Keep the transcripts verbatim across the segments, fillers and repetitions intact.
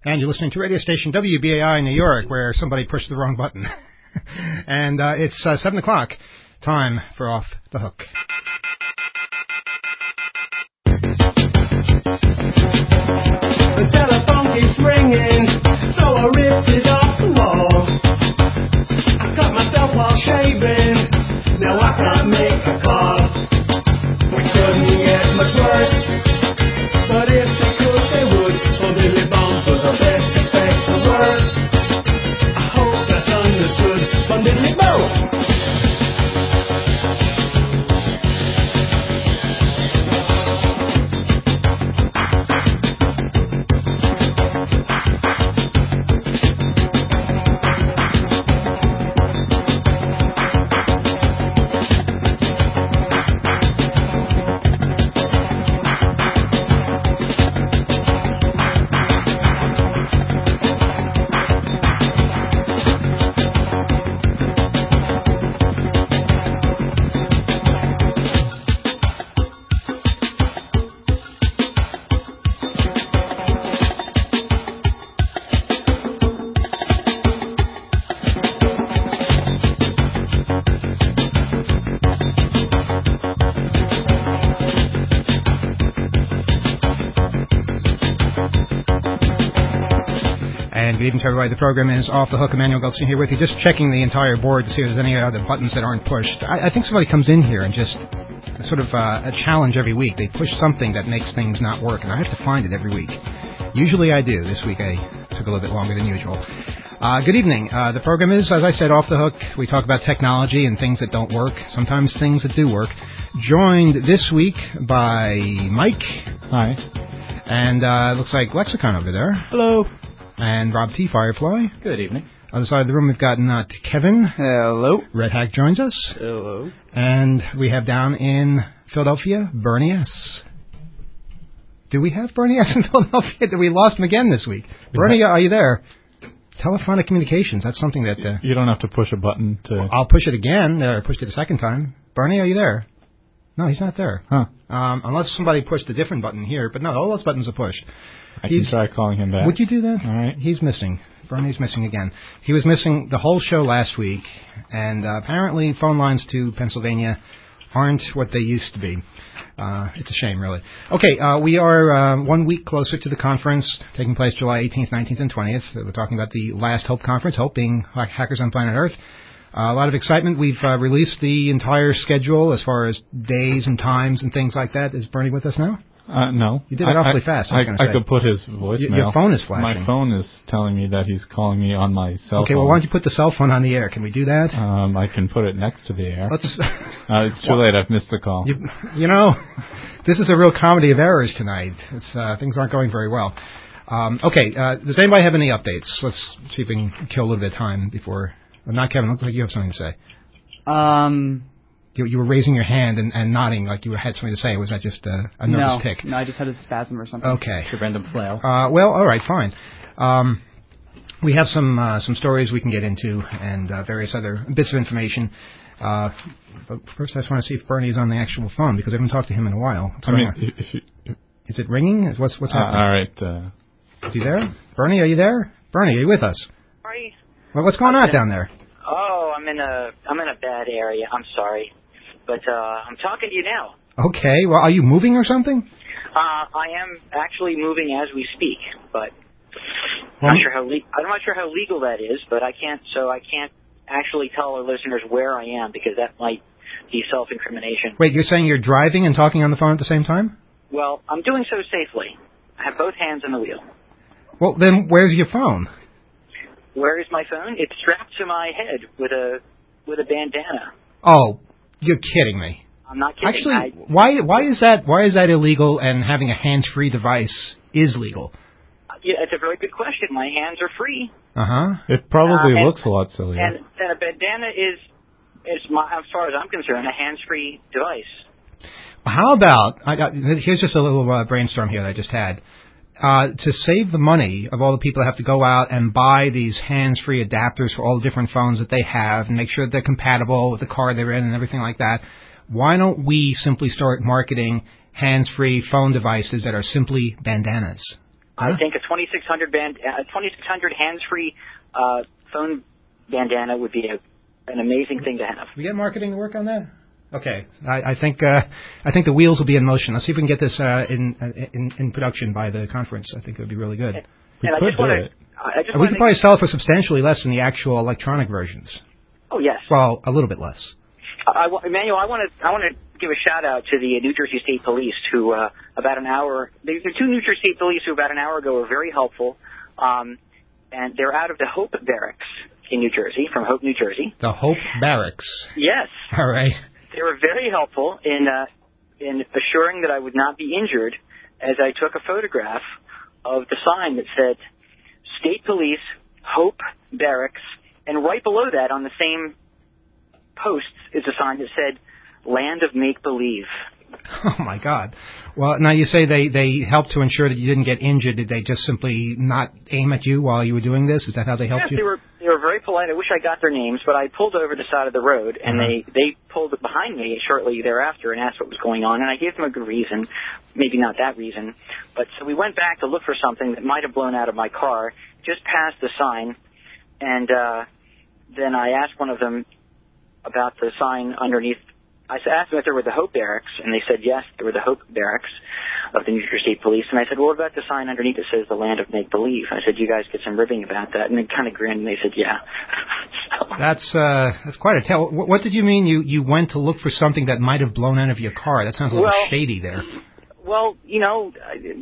And you're listening to radio station W B A I in New York, where somebody pushed the wrong button. and uh, it's uh, seven o'clock, time for Off the Hook. The telephone keeps ringing, so I ripped it off the wall. I cut myself while shaving, now I can't make a call. We couldn't get much worse, but if they could, they would. So Billy Bones was the best, expect the worst. I hope that's understood from Billy Bones. Good evening to everybody. The program is Off the Hook. Emmanuel Goldstein here with you, just checking the entire board to see if there's any other buttons that aren't pushed. I, I think somebody comes in here and just sort of uh, a challenge every week. They push something that makes things not work, and I have to find it every week. Usually I do. This week I took a little bit longer than usual. Uh, good evening. Uh, the program is, as I said, Off the Hook. We talk about technology and things that don't work, sometimes things that do work. Joined this week by Mike. Hi. And uh, looks like Lexicon over there. Hello. And Rob T. Firefly. Good evening. Other side of the room, we've got uh, Kevin. Hello. Red Hack joins us. Hello. And we have down in Philadelphia, Bernie S. Do we have Bernie S. in Philadelphia? We lost him again this week. Yeah. Bernie, are you there? Telephonic communications, that's something that... Uh, you don't have to push a button to... I'll push it again. Uh, I pushed it a second time. Bernie, are you there? No, he's not there. Huh. Um, unless somebody pushed a different button here. But no, all those buttons are pushed. I He's, can try calling him back. Would you do that? All right. He's missing. Bernie's missing again. He was missing the whole show last week, and uh, apparently phone lines to Pennsylvania aren't what they used to be. Uh, it's a shame, really. Okay, uh, we are uh, one week closer to the conference taking place July eighteenth, nineteenth, and twentieth. We're talking about the Last Hope Conference, Hope being Hackers on Planet Earth. Uh, a lot of excitement. We've uh, released the entire schedule as far as days and times and things like that. Is Bernie with us now? Uh, no. You did it I, awfully I, fast. I, I, I could put his voicemail. Y- your phone is flashing. My phone is telling me that he's calling me on my cell phone. Okay, well, why don't you put the cell phone on the air? Can we do that? Um, I can put it next to the air. Let's. uh, it's too late. I've missed the call. You, you know, this is a real comedy of errors tonight. It's uh, things aren't going very well. Um, okay, uh, does anybody have any updates? Let's see if we can kill a little bit of time before. Well, not Kevin. Looks like you have something to say. Um. You, you were raising your hand and, and nodding like you had something to say. Was that just uh, a nervous no, tick? No, I just had a spasm or something. Okay. It's a random flail. Uh, well, all right, fine. Um, we have some uh, some stories we can get into and uh, various other bits of information. Uh, but first, I just want to see if Bernie is on the actual phone because I haven't talked to him in a while. What's I going mean, on? if you, if is it ringing? Is, what's what's uh, happening? All right. Uh, is he there? Bernie, are you there? Bernie, are you with us? Sorry. Well, what's going I'm on in, down there? Oh, I'm in a I'm in a bad area. I'm sorry. But uh, I'm talking to you now. Okay. Well, are you moving or something? Uh, I am actually moving as we speak, but well, I'm not sure how le- I'm not sure how legal that is. But I can't, so I can't actually tell our listeners where I am because that might be self-incrimination. Wait, you're saying you're driving and talking on the phone at the same time? Well, I'm doing so safely. I have both hands on the wheel. Well, then where's your phone? Where is my phone? It's strapped to my head with a with a bandana. Oh. You're kidding me. I'm not kidding. Actually, I, why why is that why is that illegal and having a hands-free device is legal? Yeah, it's a very good question. My hands are free. Uh-huh. It probably uh, and, looks a lot sillier. And, and a bandana is, is my, as far as I'm concerned, a hands-free device. How about, I got, here's just a little uh, brainstorm here that I just had. Uh, to save the money of all the people that have to go out and buy these hands-free adapters for all the different phones that they have and make sure that they're compatible with the car they're in and everything like that, why don't we simply start marketing hands-free phone devices that are simply bandanas? I think a twenty-six hundred band, a twenty-six hundred hands-free uh, phone bandana would be a, an amazing thing to have. We get marketing to work on that. Okay, I, I think uh, I think the wheels will be in motion. Let's see if we can get this uh, in, in in production by the conference. I think it would be really good. And, we and could I just do wanna, it. I just we could probably sell it for substantially less than the actual electronic versions. Oh yes. Well, a little bit less. I, I, Emmanuel, I want to I want to give a shout out to the New Jersey State Police, who uh, about an hour. There are two New Jersey State Police who about an hour ago were very helpful, um, and they're out of the Hope Barracks in New Jersey, from Hope, New Jersey. The Hope Barracks. Yes. All right. They were very helpful in uh, in assuring that I would not be injured, as I took a photograph of the sign that said State Police, Hope Barracks, and right below that on the same post is a sign that said Land of Make Believe. Oh my God! Well, now you say they they helped to ensure that you didn't get injured. Did they just simply not aim at you while you were doing this? Is that how they helped yes, you? they were they were very polite. I wish I got their names, but I pulled over the side of the road, and uh-huh. they they pulled it behind me shortly thereafter and asked what was going on, and I gave them a good reason, maybe not that reason, but so we went back to look for something that might have blown out of my car, just past the sign, and uh, then I asked one of them about the sign underneath. I asked them if they were the Hope Barracks, and they said yes, they were the Hope Barracks of the New Jersey State Police. And I said, well, what about the sign underneath that says the Land of Make Believe? I said, you guys get some ribbing about that. And they kind of grinned, and they said, yeah. so. That's uh, that's quite a tell. What, what did you mean you, you went to look for something that might have blown out of your car? That sounds a little well, shady there. Well, you know,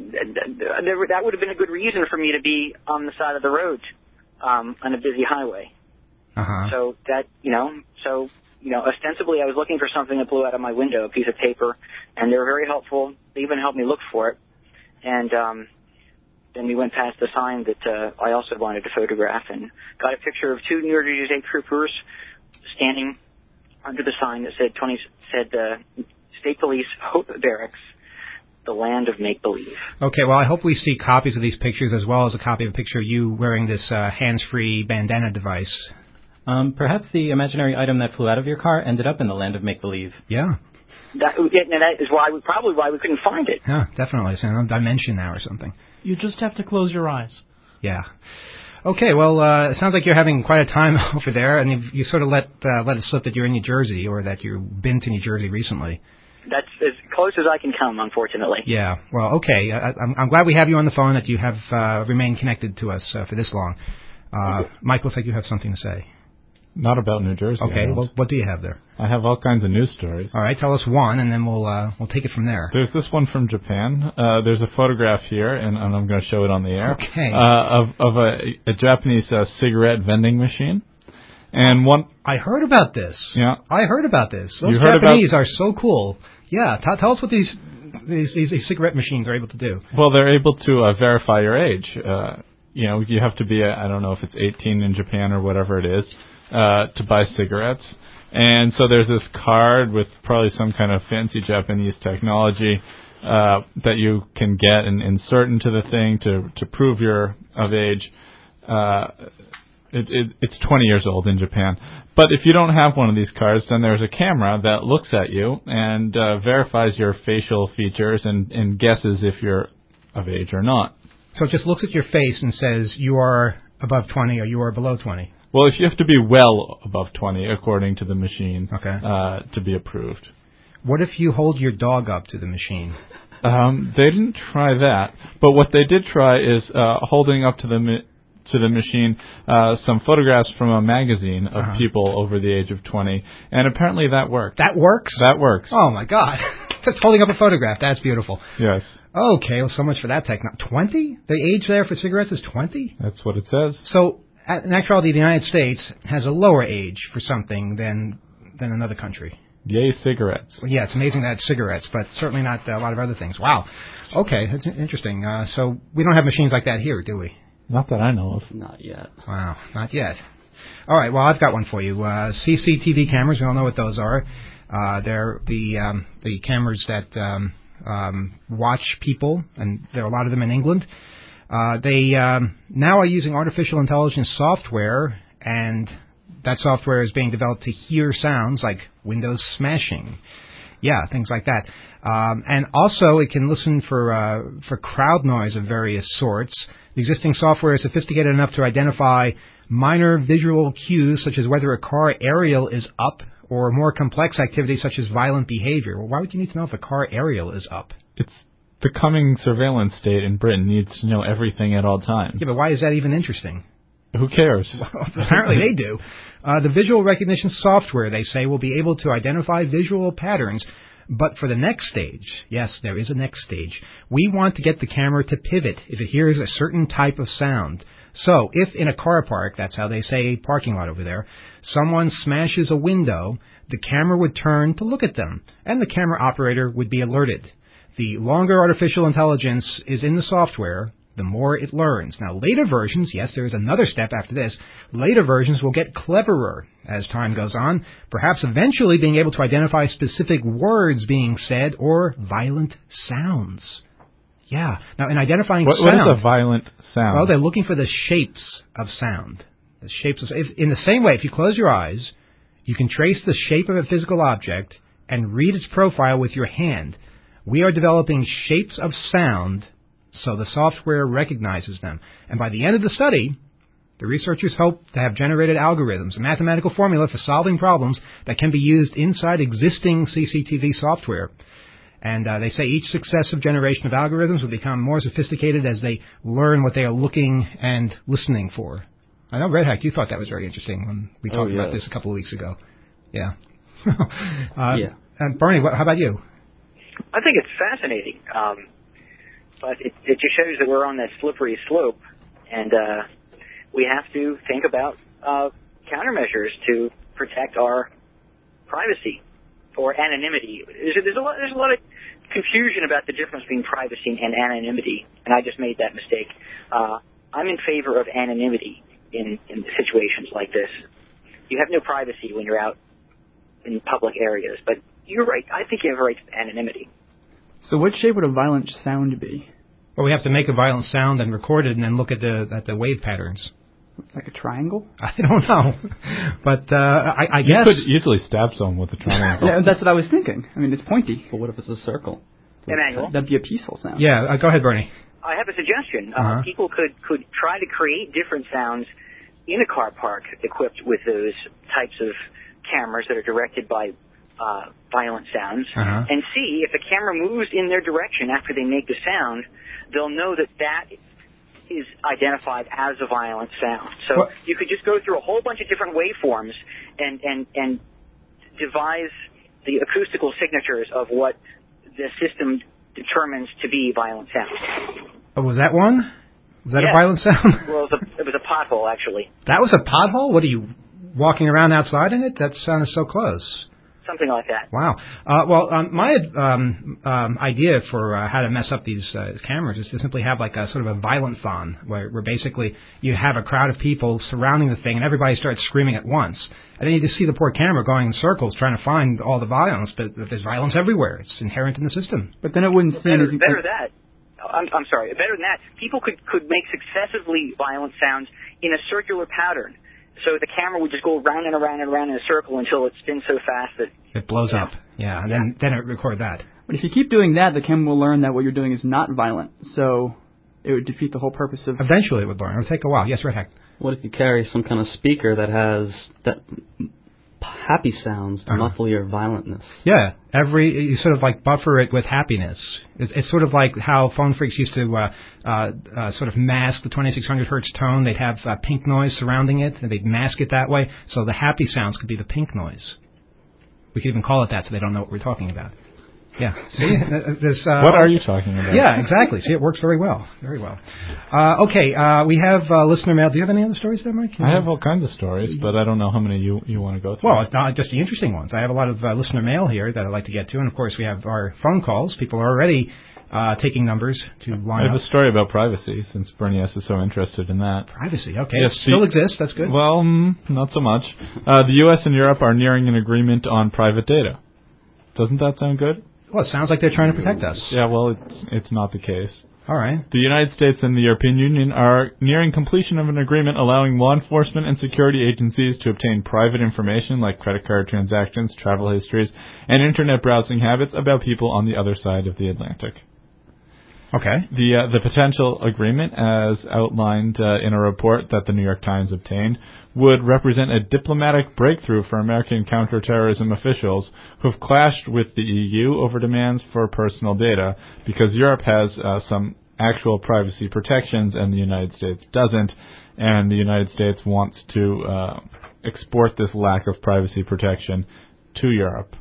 that would have been a good reason for me to be on the side of the road um, on a busy highway. Uh-huh. So that, you know, so... You know, ostensibly I was looking for something that blew out of my window, a piece of paper, and they were very helpful. They even helped me look for it. And um, then we went past the sign that uh, I also wanted to photograph and got a picture of two New Jersey State troopers standing under the sign that said twenty said uh, State Police Hope Barracks, the Land of Make Believe. Okay, well, I hope we see copies of these pictures as well as a copy of a picture of you wearing this uh, hands-free bandana device. Um, perhaps the imaginary item that flew out of your car ended up in the Land of Make-Believe. Yeah. That, and that is why we, probably why we couldn't find it. Yeah, definitely. It's in another dimension now or something. You just have to close your eyes. Yeah. Okay, well, uh, it sounds like you're having quite a time over there, and you, you sort of let uh, let it slip that you're in New Jersey or that you've been to New Jersey recently. That's as close as I can come, unfortunately. Yeah. Well, okay. I, I'm, I'm glad we have you on the phone, that you have uh, remained connected to us uh, for this long. Uh, Mike, looks like you have something to say. Not about New Jersey. Okay, well, what do you have there? I have all kinds of news stories. All right, tell us one, and then we'll uh, we'll take it from there. There's this one from Japan. Uh, there's a photograph here, and, and I'm going to show it on the air. Okay. Uh, of of a, a Japanese uh, cigarette vending machine, and one. I heard about this. Yeah. I heard about this. Those you heard Japanese about... are so cool. Yeah. T- tell us what these these, these these cigarette machines are able to do. Well, they're able to uh, verify your age. Uh, you know, you have to be a, I don't know if it's eighteen in Japan or whatever it is. Uh, to buy cigarettes. And so there's this card with probably some kind of fancy Japanese technology uh, that you can get and insert into the thing to, to prove you're of age. Uh, it, it, it's twenty years old in Japan. But if you don't have one of these cards, then there's a camera that looks at you and uh, verifies your facial features and, and guesses if you're of age or not. So it just looks at your face and says you are above twenty or you are below twenty. Well, if you have to be well above twenty, according to the machine, okay. uh, to be approved. What if you hold your dog up to the machine? Um, they didn't try that, but what they did try is uh, holding up to the mi- to the machine uh, some photographs from a magazine of uh-huh. people over the age of twenty, and apparently that worked. That works? That works. Oh, my God. Just holding up a photograph. That's beautiful. Yes. Okay, well, so much for that technology. twenty? The age there for cigarettes is twenty? That's what it says. So... in actuality, the United States has a lower age for something than than another country. Yay, cigarettes. Well, yeah, it's amazing that it's cigarettes, but certainly not uh, a lot of other things. Wow. Okay, that's interesting. Uh, so we don't have machines like that here, do we? Not that I know of. Not yet. Wow, not yet. All right, well, I've got one for you. Uh, C C T V cameras, we all know what those are. Uh, they're the um, the cameras that um, um, watch people, and there are a lot of them in England. Uh, they um, now are using artificial intelligence software, and that software is being developed to hear sounds like windows smashing. Yeah, things like that. Um, and also, it can listen for uh, for crowd noise of various sorts. The existing software is sophisticated enough to identify minor visual cues, such as whether a car aerial is up, or more complex activities such as violent behavior. Well, why would you need to know if a car aerial is up? It's the coming surveillance state in Britain needs to know everything at all times. Yeah, but why is that even interesting? Who cares? Well, apparently they do. Uh, the visual recognition software, they say, will be able to identify visual patterns. But for the next stage, yes, there is a next stage, we want to get the camera to pivot if it hears a certain type of sound. So if in a car park, that's how they say parking lot over there, someone smashes a window, the camera would turn to look at them, and the camera operator would be alerted. The longer artificial intelligence is in the software, the more it learns. Now, later versions, yes, there is another step after this, later versions will get cleverer as time goes on, perhaps eventually being able to identify specific words being said or violent sounds. Yeah. Now, in identifying what, sound... What is a violent sound? Well, they're looking for the shapes of sound. The shapes of... If, in the same way, if you close your eyes, you can trace the shape of a physical object and read its profile with your hand. We are developing shapes of sound so the software recognizes them. And by the end of the study, the researchers hope to have generated algorithms, a mathematical formula for solving problems that can be used inside existing C C T V software. And uh, they say each successive generation of algorithms will become more sophisticated as they learn what they are looking and listening for. I know, Red Hack, you thought that was very interesting when we talked oh, yes. about this a couple of weeks ago. Yeah. uh, yeah. And Bernie, what, how about you? I think it's fascinating. Um, but it, it just shows that we're on that slippery slope, and uh, we have to think about uh, countermeasures to protect our privacy or anonymity. There's a, there's, a lot, there's a lot of confusion about the difference between privacy and anonymity, and I just made that mistake. Uh, I'm in favor of anonymity in, in situations like this. You have no privacy when you're out in public areas, but you're right. I think you have a right to anonymity. So what shape would a violent sound be? Well, we have to make a violent sound and record it and then look at the at the wave patterns. Like a triangle? I don't know. But uh, I, I you guess... You could easily stab someone with a triangle. Yeah, that's what I was thinking. I mean, it's pointy. But what if it's a circle? Emmanuel? That'd be a peaceful sound. Yeah, uh, go ahead, Bernie. I have a suggestion. Uh-huh. Uh, people could, could try to create different sounds in a car park equipped with those types of cameras that are directed by uh, violent sounds, uh-huh. and see if the camera moves in their direction after they make the sound, they'll know that that is identified as a violent sound. So what? You could just go through a whole bunch of different waveforms and, and, and devise the acoustical signatures of what the system determines to be violent sound. Oh, was that one? Was that yes. a violent sound? Well, it was a, it was a pothole, actually. That was a pothole? What are you, walking around outside in it? That sounded so close. Something like that. Wow. Uh, well, um, my um, um, idea for uh, how to mess up these uh, cameras is to simply have like a sort of a violent-thon, where, where basically you have a crowd of people surrounding the thing and everybody starts screaming at once. And then you just see the poor camera going in circles trying to find all the violence, but there's violence everywhere. It's inherent in the system. But then it wouldn't seem... Better, better that. I'm, I'm sorry. Better than that, people could, could make successively violent sounds in a circular pattern. So the camera would just go around and around and around in a circle until it spins so fast that... It blows yeah. up. Yeah, and then, then it record that. But if you keep doing that, the camera will learn that what you're doing is not violent. So it would defeat the whole purpose of... Eventually it would learn. It would take a while. Yes, Red Hack. What if you carry some kind of speaker that has that happy sounds to uh-huh. muffle your violentness? Yeah, every you sort of like buffer it with happiness. It's, it's sort of like how phone freaks used to uh, uh, uh, sort of mask the twenty-six hundred hertz tone. They'd have uh, pink noise surrounding it, and they'd mask it that way. So the happy sounds could be the pink noise. We could even call it that, so they don't know what we're talking about. Yeah. See, this, uh, what are you talking about? Yeah, exactly. See, it works very well. Very well. Uh, okay, uh, we have uh, listener mail. Do you have any other stories there, Mike? Can I you... have all kinds of stories, but I don't know how many you, you want to go through. Well, it's not just the interesting ones. I have a lot of uh, listener mail here that I'd like to get to, and of course we have our phone calls. People are already uh, taking numbers to line I have up. a story about privacy, since Bernie S. is so interested in that. Privacy, okay. Yes, it still the, exists. That's good. Well, mm, not so much. Uh, the U S and Europe are nearing an agreement on private data. Doesn't that sound good? Well, it sounds like they're trying to protect us. Yeah, well, it's it's not the case. All right. The United States and the European Union are nearing completion of an agreement allowing law enforcement and security agencies to obtain private information like credit card transactions, travel histories, and internet browsing habits about people on the other side of the Atlantic. Okay. The uh, the potential agreement, as outlined uh, in a report that the New York Times obtained, would represent a diplomatic breakthrough for American counterterrorism officials who have clashed with the E U over demands for personal data because Europe has uh, some actual privacy protections and the United States doesn't, and the United States wants to uh, export this lack of privacy protection to Europe.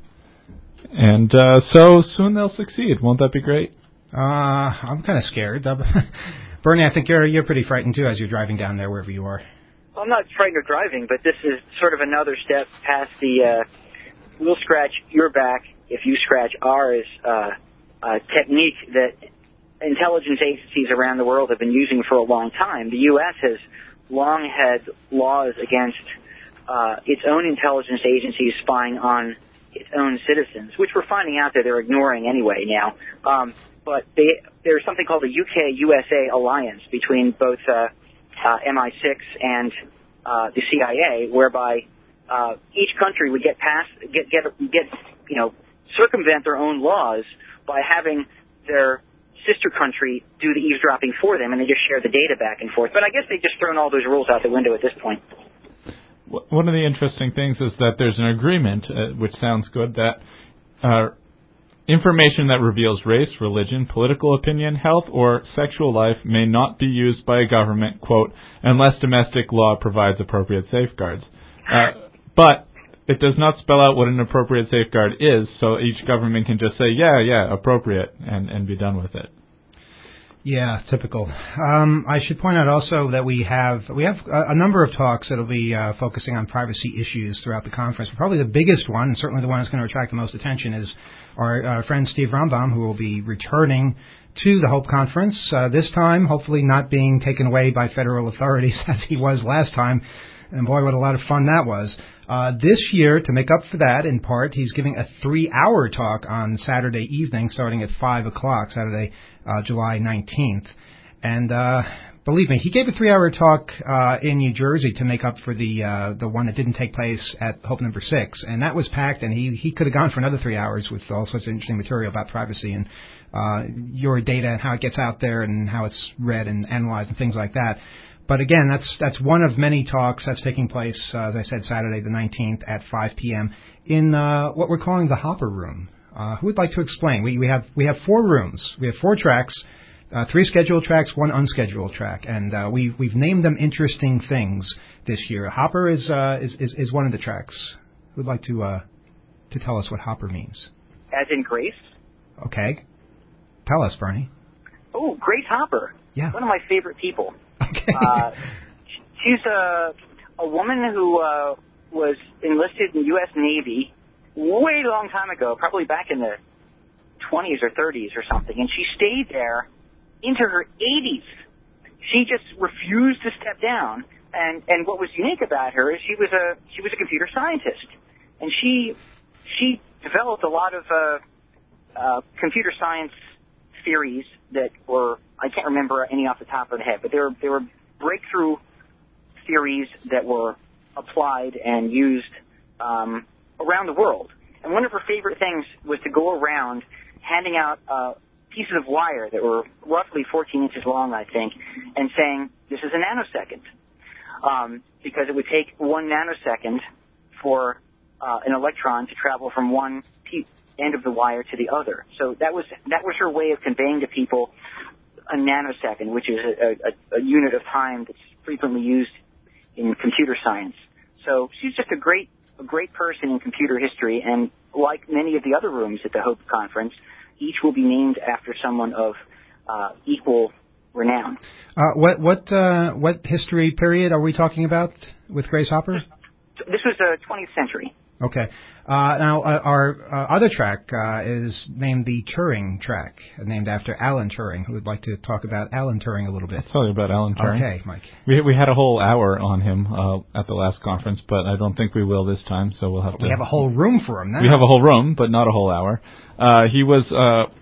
And uh, so soon they'll succeed. Won't that be great? Uh, I'm kind of scared. Bernie, I think you're you're pretty frightened too as you're driving down there wherever you are. Well, I'm not frightened of driving, but this is sort of another step past the uh, we'll scratch your back if you scratch ours uh, uh, technique that intelligence agencies around the world have been using for a long time. The U S has long had laws against uh, its own intelligence agencies spying on its own citizens, which we're finding out that they're ignoring anyway now. Um, but they, there's something called the U K U S A alliance between both uh, uh, M I six and uh, the C I A, whereby uh, each country would get past, get, get, get, you know, circumvent their own laws by having their sister country do the eavesdropping for them, and they just share the data back and forth. But I guess they've just thrown all those rules out the window at this point. One of the interesting things is that there's an agreement, uh, which sounds good, that uh, information that reveals race, religion, political opinion, health, or sexual life may not be used by a government, quote, unless domestic law provides appropriate safeguards. Uh, but it does not spell out what an appropriate safeguard is, so each government can just say, yeah, yeah, appropriate, and, and be done with it. Yeah, typical. Um, I should point out also that we have we have a, a number of talks that will be uh, focusing on privacy issues throughout the conference. But probably the biggest one, and certainly the one that's going to attract the most attention, is our uh, friend Steve Rambam, who will be returning to the Hope Conference, uh, this time hopefully not being taken away by federal authorities as he was last time. And boy, what a lot of fun that was. Uh, this year, to make up for that, in part, he's giving a three-hour talk on Saturday evening, starting at five o'clock, Saturday, uh, July nineteenth. And uh, believe me, he gave a three-hour talk uh, in New Jersey to make up for the uh, the one that didn't take place at Hope Number Six, and that was packed. And he he could have gone for another three hours with all sorts of interesting material about privacy and uh, your data and how it gets out there and how it's read and analyzed and things like that. But again, that's that's one of many talks that's taking place, uh, as I said, Saturday the nineteenth at five p.m. in uh, what we're calling the Hopper Room. Uh, who would like to explain? We we have we have four rooms. We have four tracks, uh, three scheduled tracks, one unscheduled track, and uh, we've we've named them interesting things this year. Hopper is uh, is, is is one of the tracks. Who would like to uh, to tell us what Hopper means? As in Grace? Okay, tell us, Bernie. Oh, Grace Hopper. Yeah, one of my favorite people. Okay. uh, she's a a woman who uh, was enlisted in the U S Navy way long time ago, probably back in the twenties or thirties or something, and she stayed there into her eighties. She just refused to step down, and and what was unique about her is she was a she was a computer scientist, and she she developed a lot of uh, uh, computer science theories that were, I can't remember any off the top of the head, but they were, they were breakthrough theories that were applied and used um, around the world. And one of her favorite things was to go around handing out uh, pieces of wire that were roughly fourteen inches long, I think, and saying, this is a nanosecond. Um, because it would take one nanosecond for uh, an electron to travel from one piece end of the wire to the other. So that was that was her way of conveying to people a nanosecond, which is a, a, a unit of time that's frequently used in computer science. So she's just a great a great person in computer history, and like many of the other rooms at the Hope Conference, each will be named after someone of uh, equal renown. Uh, what what uh, what history period are we talking about with Grace Hopper? This was the twentieth century. Okay. Uh, now, uh, our uh, other track uh, is named the Turing track, named after Alan Turing. Who would like to talk about Alan Turing a little bit? I'll tell you about Alan Turing. Okay, Mike. We we had a whole hour on him uh, at the last conference, but I don't think we will this time, so we'll have to... We have a whole room for him now. We have a whole room, but not a whole hour. Uh, he was uh,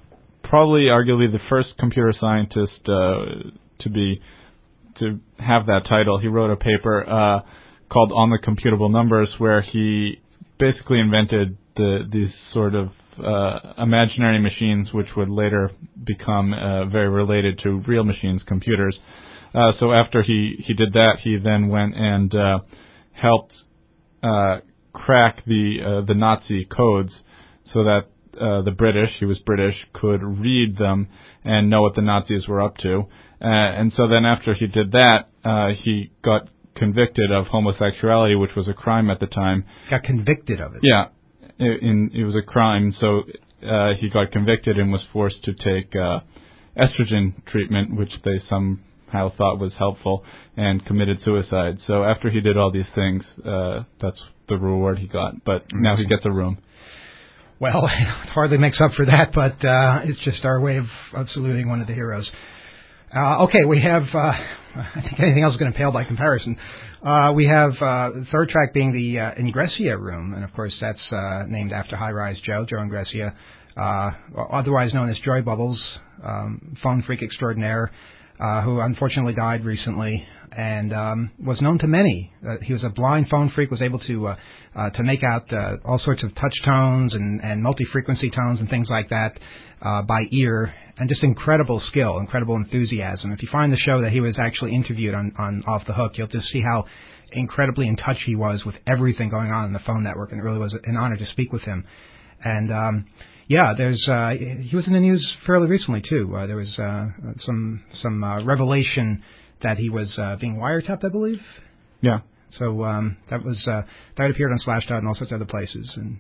probably arguably the first computer scientist uh, to be to have that title. He wrote a paper uh, called On the Computable Numbers, where he basically invented the these sort of uh, imaginary machines, which would later become uh, very related to real machines, computers. Uh, so after he, he did that, he then went and uh, helped uh, crack the uh, the Nazi codes so that uh, the British, he was British, could read them and know what the Nazis were up to. Uh, and so then after he did that, uh, he got convicted of homosexuality, which was a crime at the time. Got convicted of it? Yeah. It, in, it was a crime, so uh, he got convicted and was forced to take uh, estrogen treatment, which they somehow thought was helpful, and committed suicide. So after he did all these things, uh, that's the reward he got. But now he gets a room. Well, it hardly makes up for that, but uh, it's just our way of, of saluting one of the heroes. Uh, okay, we have, uh, I think anything else is going to pale by comparison. Uh, we have uh, the third track being the uh, Ingressia room, and of course that's uh, named after High Rise Joe, Joe Ingressia, uh, otherwise known as Joy Bubbles, um, phone freak extraordinaire, uh, who unfortunately died recently and um, was known to many. Uh, he was a blind phone freak, was able to uh, uh, to make out uh, all sorts of touch tones and, and multi-frequency tones and things like that uh, by ear, and just incredible skill, incredible enthusiasm. If you find the show that he was actually interviewed on, on Off the Hook, you'll just see how incredibly in touch he was with everything going on in the phone network, and it really was an honor to speak with him. And um, yeah, there's uh, he was in the news fairly recently too. Uh, there was uh, some some uh, revelation that he was uh, being wiretapped, I believe. Yeah. So um, that was uh, that appeared on Slashdot and all sorts of other places. And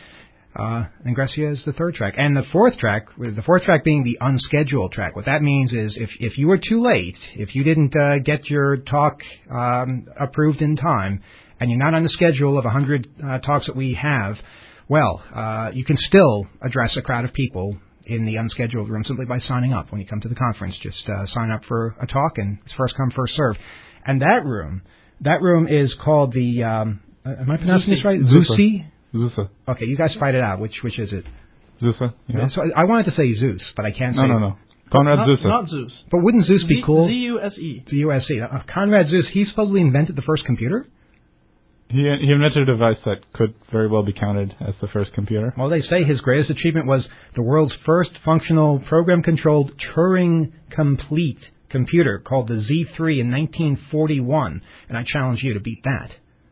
uh, Ingressia is the third track, and the fourth track, the fourth track being the unscheduled track. What that means is if if you were too late, if you didn't uh, get your talk um, approved in time, and you're not on the schedule of one hundred uh, talks that we have, well, uh, you can still address a crowd of people in the unscheduled room simply by signing up when you come to the conference. Just uh, sign up for a talk, and it's first come, first serve. And that room, that room is called the, um, uh, am I pronouncing Zusi. this right? Zusi. Zusa. Okay, you guys fight it out. Which which is it? Zusa. Yeah. So I wanted to say Zeus, but I can't no, say No, no, no. Conrad not, Zuse. Not Zeus. But wouldn't Zeus be Z- cool? Z U S E. Z U S E. Uh, Conrad Zuse, he supposedly invented the first computer? He, he invented a device that could very well be counted as the first computer. Well, they say his greatest achievement was the world's first functional program-controlled Turing-complete computer called the Z three in nineteen forty-one, and I challenge you to beat that.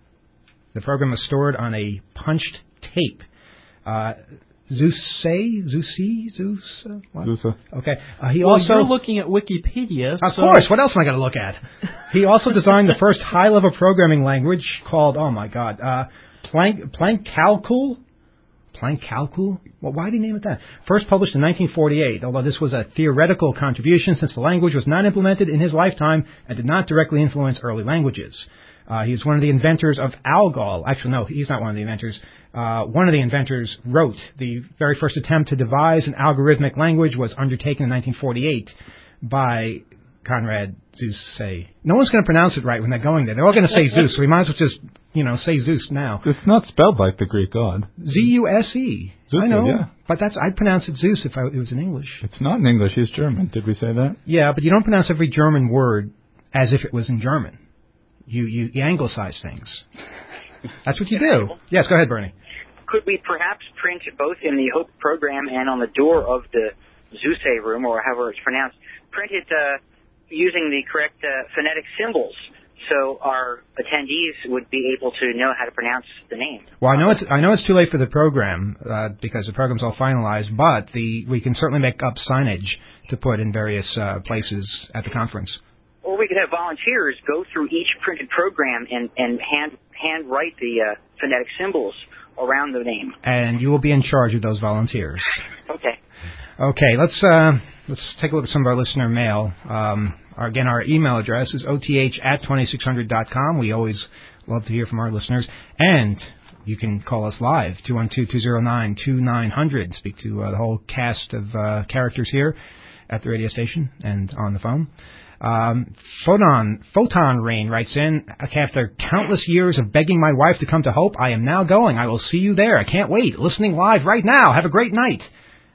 The program was stored on a punched tape. Uh, Zeus say? Zeusy? Zeus? Uh, what? Zusa. Okay. Uh, he well, also... you're looking at Wikipedia. Of so course. What else am I going to look at? He also designed the first high-level programming language called, oh my God, uh, Planck, Planck Calcul? Planck Calcul? Well, why did he name it that? First published in nineteen forty-eight, although this was a theoretical contribution since the language was not implemented in his lifetime and did not directly influence early languages. Uh, he was one of the inventors of ALGOL. Actually, no, he's not one of the inventors. Uh, one of the inventors wrote the very first attempt to devise an algorithmic language was undertaken in nineteen forty-eight by Conrad Zuse. No one's going to pronounce it right when they're going there. They're all going to say Zeus, so we might as well just, you know, say Zeus now. It's not spelled like the Greek god. Z U S E. Zeus, I know, yeah. but that's I'd pronounce it Zeus if I, it was in English. It's not in English. He's German. Did we say that? Yeah, but you don't pronounce every German word as if it was in German. You you, you anglicize things. That's what you do. Yes, go ahead, Bernie. Could we perhaps print both in the Hope program and on the door of the Zuse room, or however it's pronounced, print it uh, using the correct uh, phonetic symbols, so our attendees would be able to know how to pronounce the name? Well, I know it's I know it's too late for the program uh, because the program's all finalized, but the we can certainly make up signage to put in various uh, places at the conference. Or we could have volunteers go through each printed program and, and hand hand write the uh, phonetic symbols around the name. And you will be in charge of those volunteers. Okay. Okay, let's uh, let's take a look at some of our listener mail. Um, our, again, our email address is O T H at twenty-six hundred dot com. We always love to hear from our listeners. And you can call us live, two one two, two zero nine, two nine zero zero. Speak to uh, the whole cast of uh, characters here at the radio station and on the phone. Um, Photon, Photon Rain writes in, after countless years of begging my wife to come to Hope, I am now going. I will see you there. I can't wait. Listening live right now. Have a great night.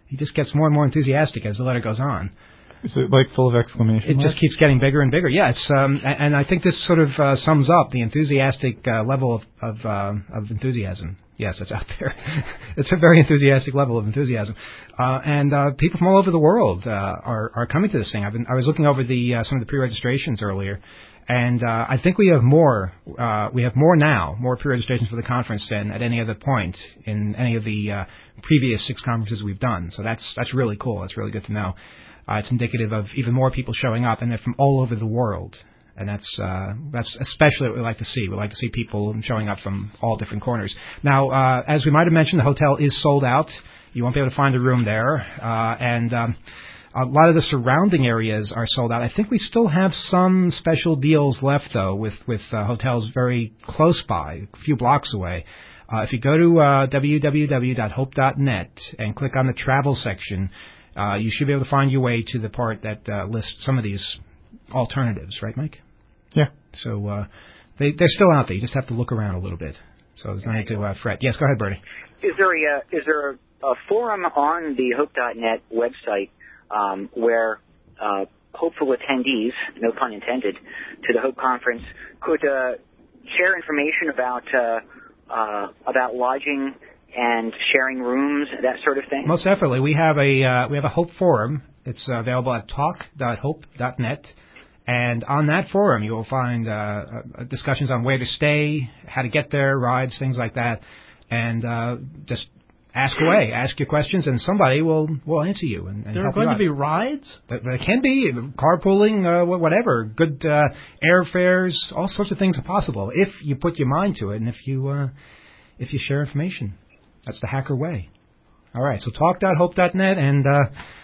he just gets more and more enthusiastic as the letter goes on. Is it like full of exclamation It marks? just keeps getting bigger and bigger. Yeah, it's, um, and, and I think this sort of uh, sums up the enthusiastic uh, level of of, uh, of enthusiasm. Yes, it's out there. It's a very enthusiastic level of enthusiasm, uh, and uh, people from all over the world uh, are are coming to this thing. I've been I was looking over the uh, some of the pre-registrations earlier, and uh, I think we have more uh, we have more now, more pre-registrations for the conference than at any other point in any of the uh, previous six conferences we've done. So that's that's really cool. That's really good to know. Uh, it's indicative of even more people showing up, and they're from all over the world. And that's uh, that's especially what we like to see. We like to see people showing up from all different corners. Now, uh, as we might have mentioned, the hotel is sold out. You won't be able to find a room there. Uh, and um, a lot of the surrounding areas are sold out. I think we still have some special deals left, though, with, with uh, hotels very close by, a few blocks away. Uh, if you go to uh, w w w dot hope dot net and click on the travel section, Uh, you should be able to find your way to the part that uh, lists some of these alternatives, right, Mike? Yeah. So uh, they, they're still out there. You just have to look around a little bit. So there's no need to uh, fret. Yes, go ahead, Bertie. Is there a uh, is there a, a forum on the hope dot net website um, where uh, hopeful attendees, no pun intended, to the Hope Conference could uh, share information about uh, uh, about lodging and sharing rooms, that sort of thing? Most definitely. We have a uh, we have a Hope forum. It's uh, available at talk dot hope dot net, and on that forum you will find uh, uh, discussions on where to stay, how to get there, rides, things like that, and uh, just ask away, ask your questions, and somebody will will answer you and, and There help are going you to out. be rides? There, there can be carpooling, uh, whatever. Good uh, airfares, all sorts of things are possible if you put your mind to it and if you uh, if you share information. That's the hacker way. All right, so talk dot hope dot net and uh,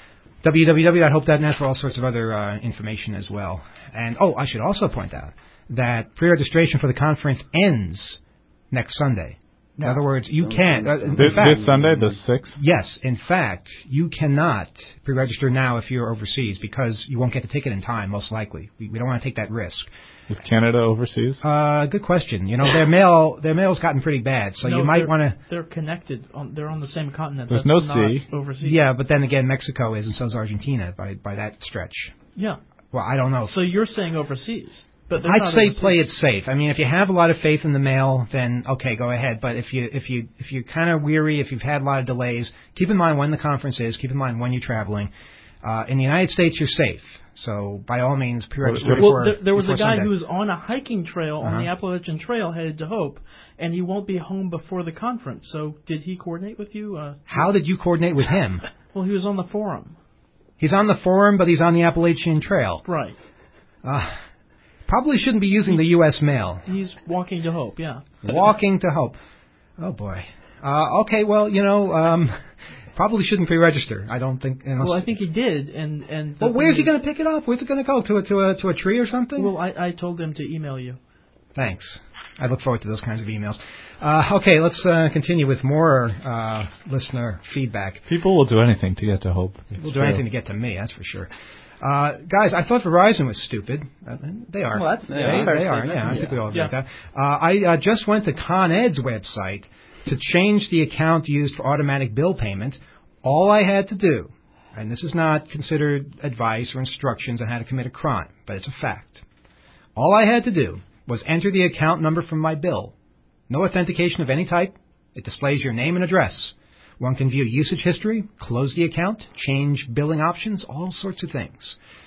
w w w dot hope dot net for all sorts of other uh, information as well. And, oh, I should also point out that pre-registration for the conference ends next Sunday. In other words, you can't. Uh, in This, fact, this Sunday, the sixth? Yes, in fact, you cannot pre-register now if you're overseas because you won't get the ticket in time, most likely. We, we don't want to take that risk. Is Canada overseas? Uh, good question. You know, their mail their mail's gotten pretty bad, so no, you might they're- want to. They're connected. On, they're on the same continent. There's That's no not sea. overseas. Yeah, but then again, Mexico is, and so is Argentina by by that stretch. Yeah. Well, I don't know. So you're saying overseas. But they're I'd not say overseas. play it safe. I mean, if you have a lot of faith in the mail, then okay, go ahead. But if you if you if you're kind of weary, if you've had a lot of delays, keep in mind when the conference is. Keep in mind when you're traveling. Uh, in the United States, you're safe. So by all means, pre-register Well, before. there, there was a before guy Sunday. who was on a hiking trail Uh-huh. on the Appalachian Trail headed to Hope, and he won't be home before the conference. So did he coordinate with you? Uh, How did you coordinate with him? well, he was on the forum. He's on the forum, but he's on the Appalachian Trail. Right. Uh, probably shouldn't be using the U S mail. He's walking to Hope, yeah. Walking to Hope. Oh, boy. Uh, okay, well, you know, um, probably shouldn't pre-register. I don't think. Unless, Well, I think he did, and and. the well, where's he thing going to pick it up? Where's it going to go? To a to a to a tree or something? is- Well, I, I told him to email you. Thanks. I look forward to those kinds of emails. Uh, okay, let's uh, continue with more uh, listener feedback. People will do anything to get to Hope. It's We'll do true. anything to get to me, that's for sure. Uh, guys, I thought Verizon was stupid. Uh, they are. Well, that's- they, yeah, they, fair are. statement. Yeah, I Yeah. think we all agree Yeah. with that. Uh, I uh, just went to ConEd's website to change the account used for automatic bill payment. All I had to do, and this is not considered advice or instructions on how to commit a crime, but it's a fact. All I had to do was enter the account number from my bill. No authentication of any type. It displays your name and address. One can view usage history, close the account, change billing options, all sorts of things.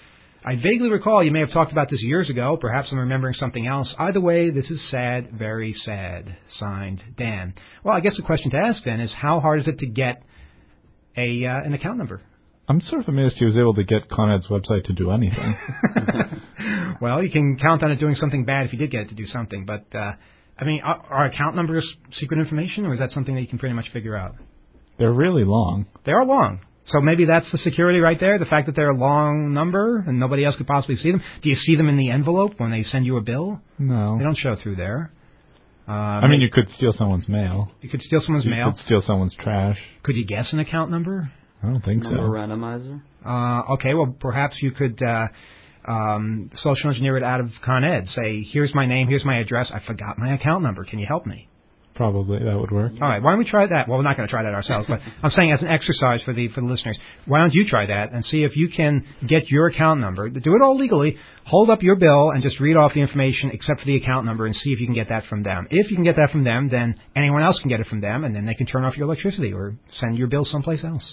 I vaguely recall you may have talked about this years ago. Perhaps I'm remembering something else. Either way, this is sad, very sad. Signed, Dan. Well, I guess the question to ask then is how hard is it to get a uh, an account number? I'm sort of amazed he was able to get ConEd's website to do anything. Well, you can count on it doing something bad if you did get it to do something. But, uh, I mean, are, are account numbers secret information, or is that something that you can pretty much figure out? They're really long. They are long. So maybe that's the security right there, the fact that they're a long number and nobody else could possibly see them. Do you see them in the envelope when they send you a bill? No. They don't show through there. Uh, I mean, you could steal someone's mail. you could steal someone's You mail. could steal someone's trash. Could you guess an account number? I don't think Number so. randomizer. Uh, okay, well, perhaps you could uh, um, social engineer it out of ConEd. Say, here's my name, here's my address. I forgot my account number. Can you help me? probably that would work. All right, why don't we try that? Well, we're not going to try that ourselves, but I'm saying as an exercise for the for the listeners, why don't you try that and see if you can get your account number, do it all legally, hold up your bill and just read off the information except for the account number and see if you can get that from them. If you can get that from them, then anyone else can get it from them, and then they can turn off your electricity or send your bill someplace else.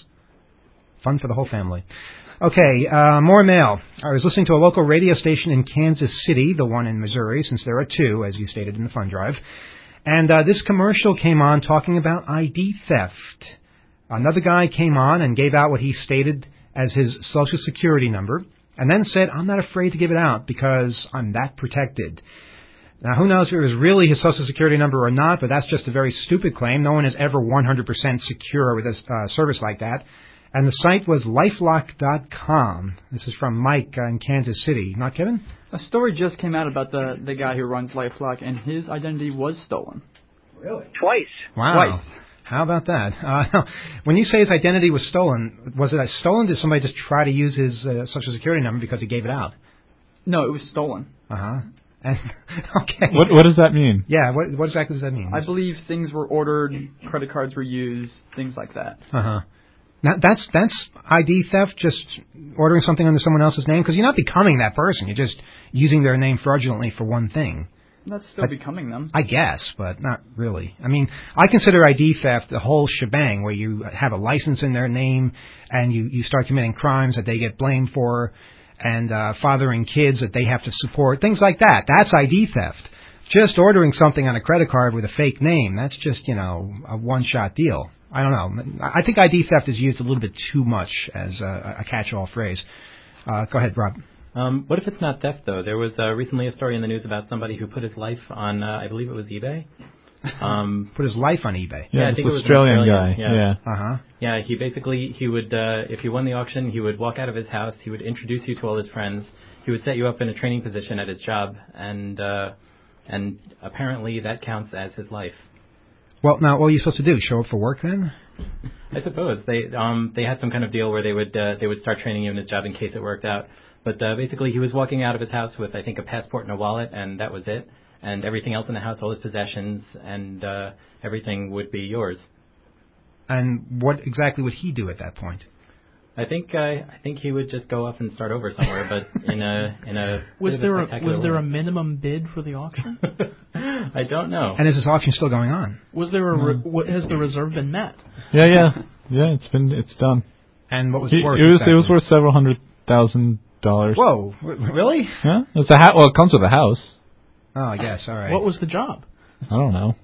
Fun for the whole family. Okay, uh, more mail. I was listening to a local radio station in Kansas City, the one in Missouri, since there are two, as you stated in the fund drive. And uh, this commercial came on talking about I D theft. Another guy came on and gave out what he stated as his Social Security number, and then said, I'm not afraid to give it out because I'm that protected. Now, who knows if it was really his Social Security number or not, but that's just a very stupid claim. No one is ever one hundred percent secure with a uh, service like that. And the site was lifelock dot com. This is from Mike uh, in Kansas City. Not Kevin? A story just came out about the, the guy who runs LifeLock, and his identity was stolen. Really? Twice. Wow. Twice. How about that? Uh, when you say his identity was stolen, was it stolen? Did somebody just try to use his uh, Social Security number because he gave it out? No, it was stolen. Uh-huh. And, okay. What what does that mean? Yeah, what, what exactly does that mean? I believe things were ordered, credit cards were used, things like that. Uh-huh. Now, that's that's I D theft, just ordering something under someone else's name? Because you're not becoming that person. You're just using their name fraudulently for one thing. That's still I, becoming them. I guess, but not really. I mean, I consider I D theft the whole shebang, where you have a license in their name and you, you start committing crimes that they get blamed for, and uh, fathering kids that they have to support, things like that. That's I D theft. Just ordering something on a credit card with a fake name, that's just, you know, a one-shot deal. I don't know. I think I D theft is used a little bit too much as a, a catch-all phrase. Uh, go ahead, Rob. Um, what if it's not theft, though? There was uh, recently a story in the news about somebody who put his life on, uh, I believe it was eBay. Um, put his life on eBay. Yeah, yeah I this think it was Australian, Australian guy. Yeah. yeah. Uh-huh. Yeah, he basically, he would, uh, if he won the auction, he would walk out of his house, he would introduce you to all his friends, he would set you up in a training position at his job, and uh, and apparently that counts as his life. Well, now, what are you supposed to do? Show up for work then? I suppose they um they had some kind of deal where they would uh, they would start training you in his job in case it worked out. But uh, basically, he was walking out of his house with I think a passport and a wallet, and that was it. And everything else in the house, all his possessions, and uh, everything would be yours. And what exactly would he do at that point? I think uh, I think he would just go off and start over somewhere, but in a in a was bit of there a a, spectacular was there way. a minimum bid for the auction? I don't know. And is this auction still going on? Was there a re- what, has the reserve been met? Yeah, yeah, yeah. It's been it's done. And what was He, it worth? it was exactly? it was worth several hundred thousand dollars. Whoa, w- really? Yeah, it's a ha- well, it comes with a house. Oh, I guess. All right. What was the job? I don't know.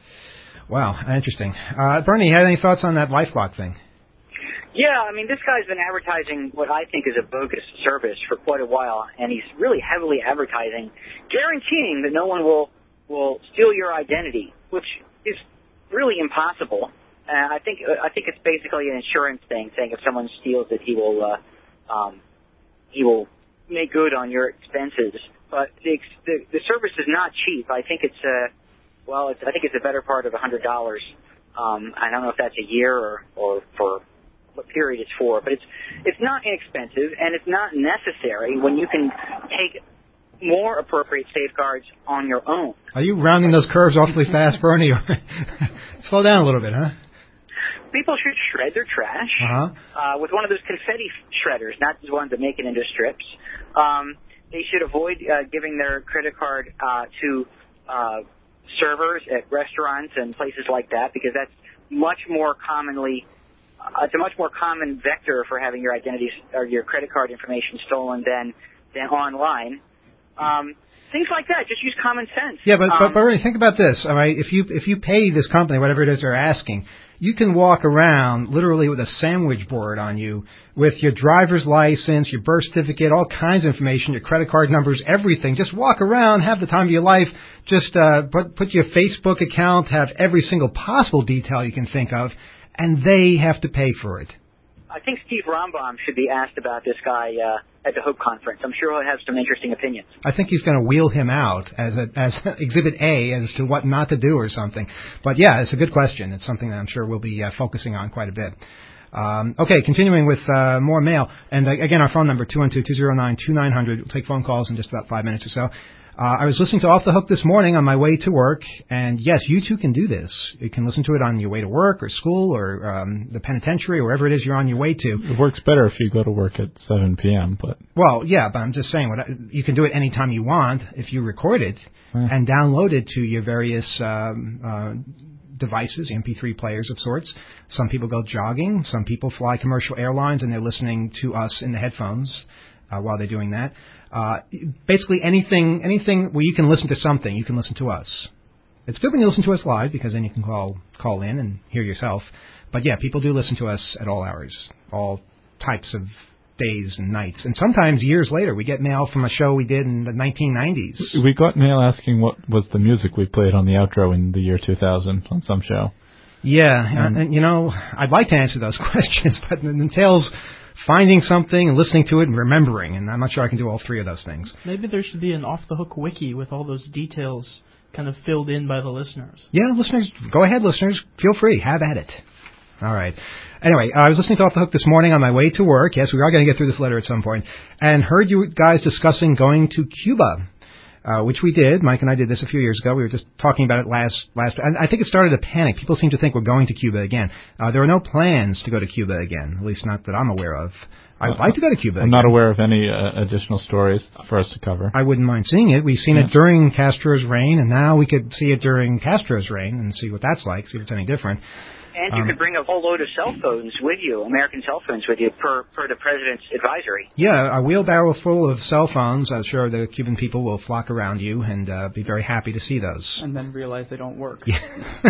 Wow, interesting. Uh, Bernie, you had any thoughts on that LifeLock thing? Yeah, I mean, this guy's been advertising what I think is a bogus service for quite a while, and he's really heavily advertising, guaranteeing that no one will will steal your identity, which is really impossible. And I think I think it's basically an insurance thing, saying if someone steals it, he will uh, um, he will make good on your expenses. But the, the the service is not cheap. I think it's uh, well, it's, I think it's a better part of a hundred dollars. Um, I don't know if that's a year or or for what period it's for, but it's it's not inexpensive and it's not necessary when you can take more appropriate safeguards on your own. Are you rounding those curves awfully fast, Bernie? Slow down a little bit, huh? People should shred their trash uh-huh. uh, with one of those confetti shredders, not the ones that make it into strips. Um, they should avoid uh, giving their credit card uh, to uh, servers at restaurants and places like that, because that's much more commonly Uh, it's a much more common vector for having your identity or your credit card information stolen than than online. Um, things like that. Just use common sense. Yeah, but, um, but Bernie, think about this. All right, if you if you pay this company whatever it is they're asking, you can walk around literally with a sandwich board on you with your driver's license, your birth certificate, all kinds of information, your credit card numbers, everything. Just walk around, have the time of your life. Just uh, put put your Facebook account, have every single possible detail you can think of. And they have to pay for it. I think Steve Rombaum should be asked about this guy uh, at the Hope Conference. I'm sure he'll have some interesting opinions. I think he's going to wheel him out as a, as Exhibit A as to what not to do or something. But, yeah, it's a good question. It's something that I'm sure we'll be uh, focusing on quite a bit. Um, okay, continuing with uh, more mail. And, uh, again, our phone number, two one two, two zero nine, two nine zero zero. We'll take phone calls in just about five minutes or so. Uh, I was listening to Off the Hook this morning on my way to work, and yes, you too can do this. You can listen to it on your way to work or school or um, the penitentiary or wherever it is you're on your way to. It works better if you go to work at seven p.m., but... Well, yeah, but I'm just saying, what I, you can do it anytime you want if you record it Yeah. and download it to your various um, uh, devices, M P three players of sorts. Some people go jogging. Some people fly commercial airlines, and they're listening to us in the headphones uh, while they're doing that. Uh, basically, anything anything where you can listen to something, you can listen to us. It's good when you listen to us live because then you can call call in and hear yourself. But yeah, people do listen to us at all hours, all types of days and nights. And sometimes years later, we get mail from a show we did in the nineteen nineties. We got mail asking what was the music we played on the outro in the year two thousand on some show. Yeah, Um, and, and you know, I'd like to answer those questions, but it entails finding something and listening to it and remembering, and I'm not sure I can do all three of those things. Maybe there should be an off-the-hook wiki with all those details kind of filled in by the listeners. Yeah, listeners, go ahead, listeners. Feel free. Have at it. All right. Anyway, I was listening to Off the Hook this morning on my way to work. Yes, we are going to get through this letter at some point, and heard you guys discussing going to Cuba. Uh, which we did. Mike and I did this a few years ago. We were just talking about it last last. And I think it started a panic. People seem to think we're going to Cuba again. Uh, there are no plans to go to Cuba again, at least not that I'm aware of. I would like to go to Cuba. I'm again. not aware of any uh, additional stories for us to cover. I wouldn't mind seeing it. We've seen Yeah. it during Castro's reign, and now we could see it during Castro's reign and see what that's like, see if it's any different. And you Um, could bring a whole load of cell phones with you, American cell phones with you, per per the president's advisory. Yeah, a wheelbarrow full of cell phones. I'm sure the Cuban people will flock around you and uh, be very happy to see those. And then realize they don't work. Yeah.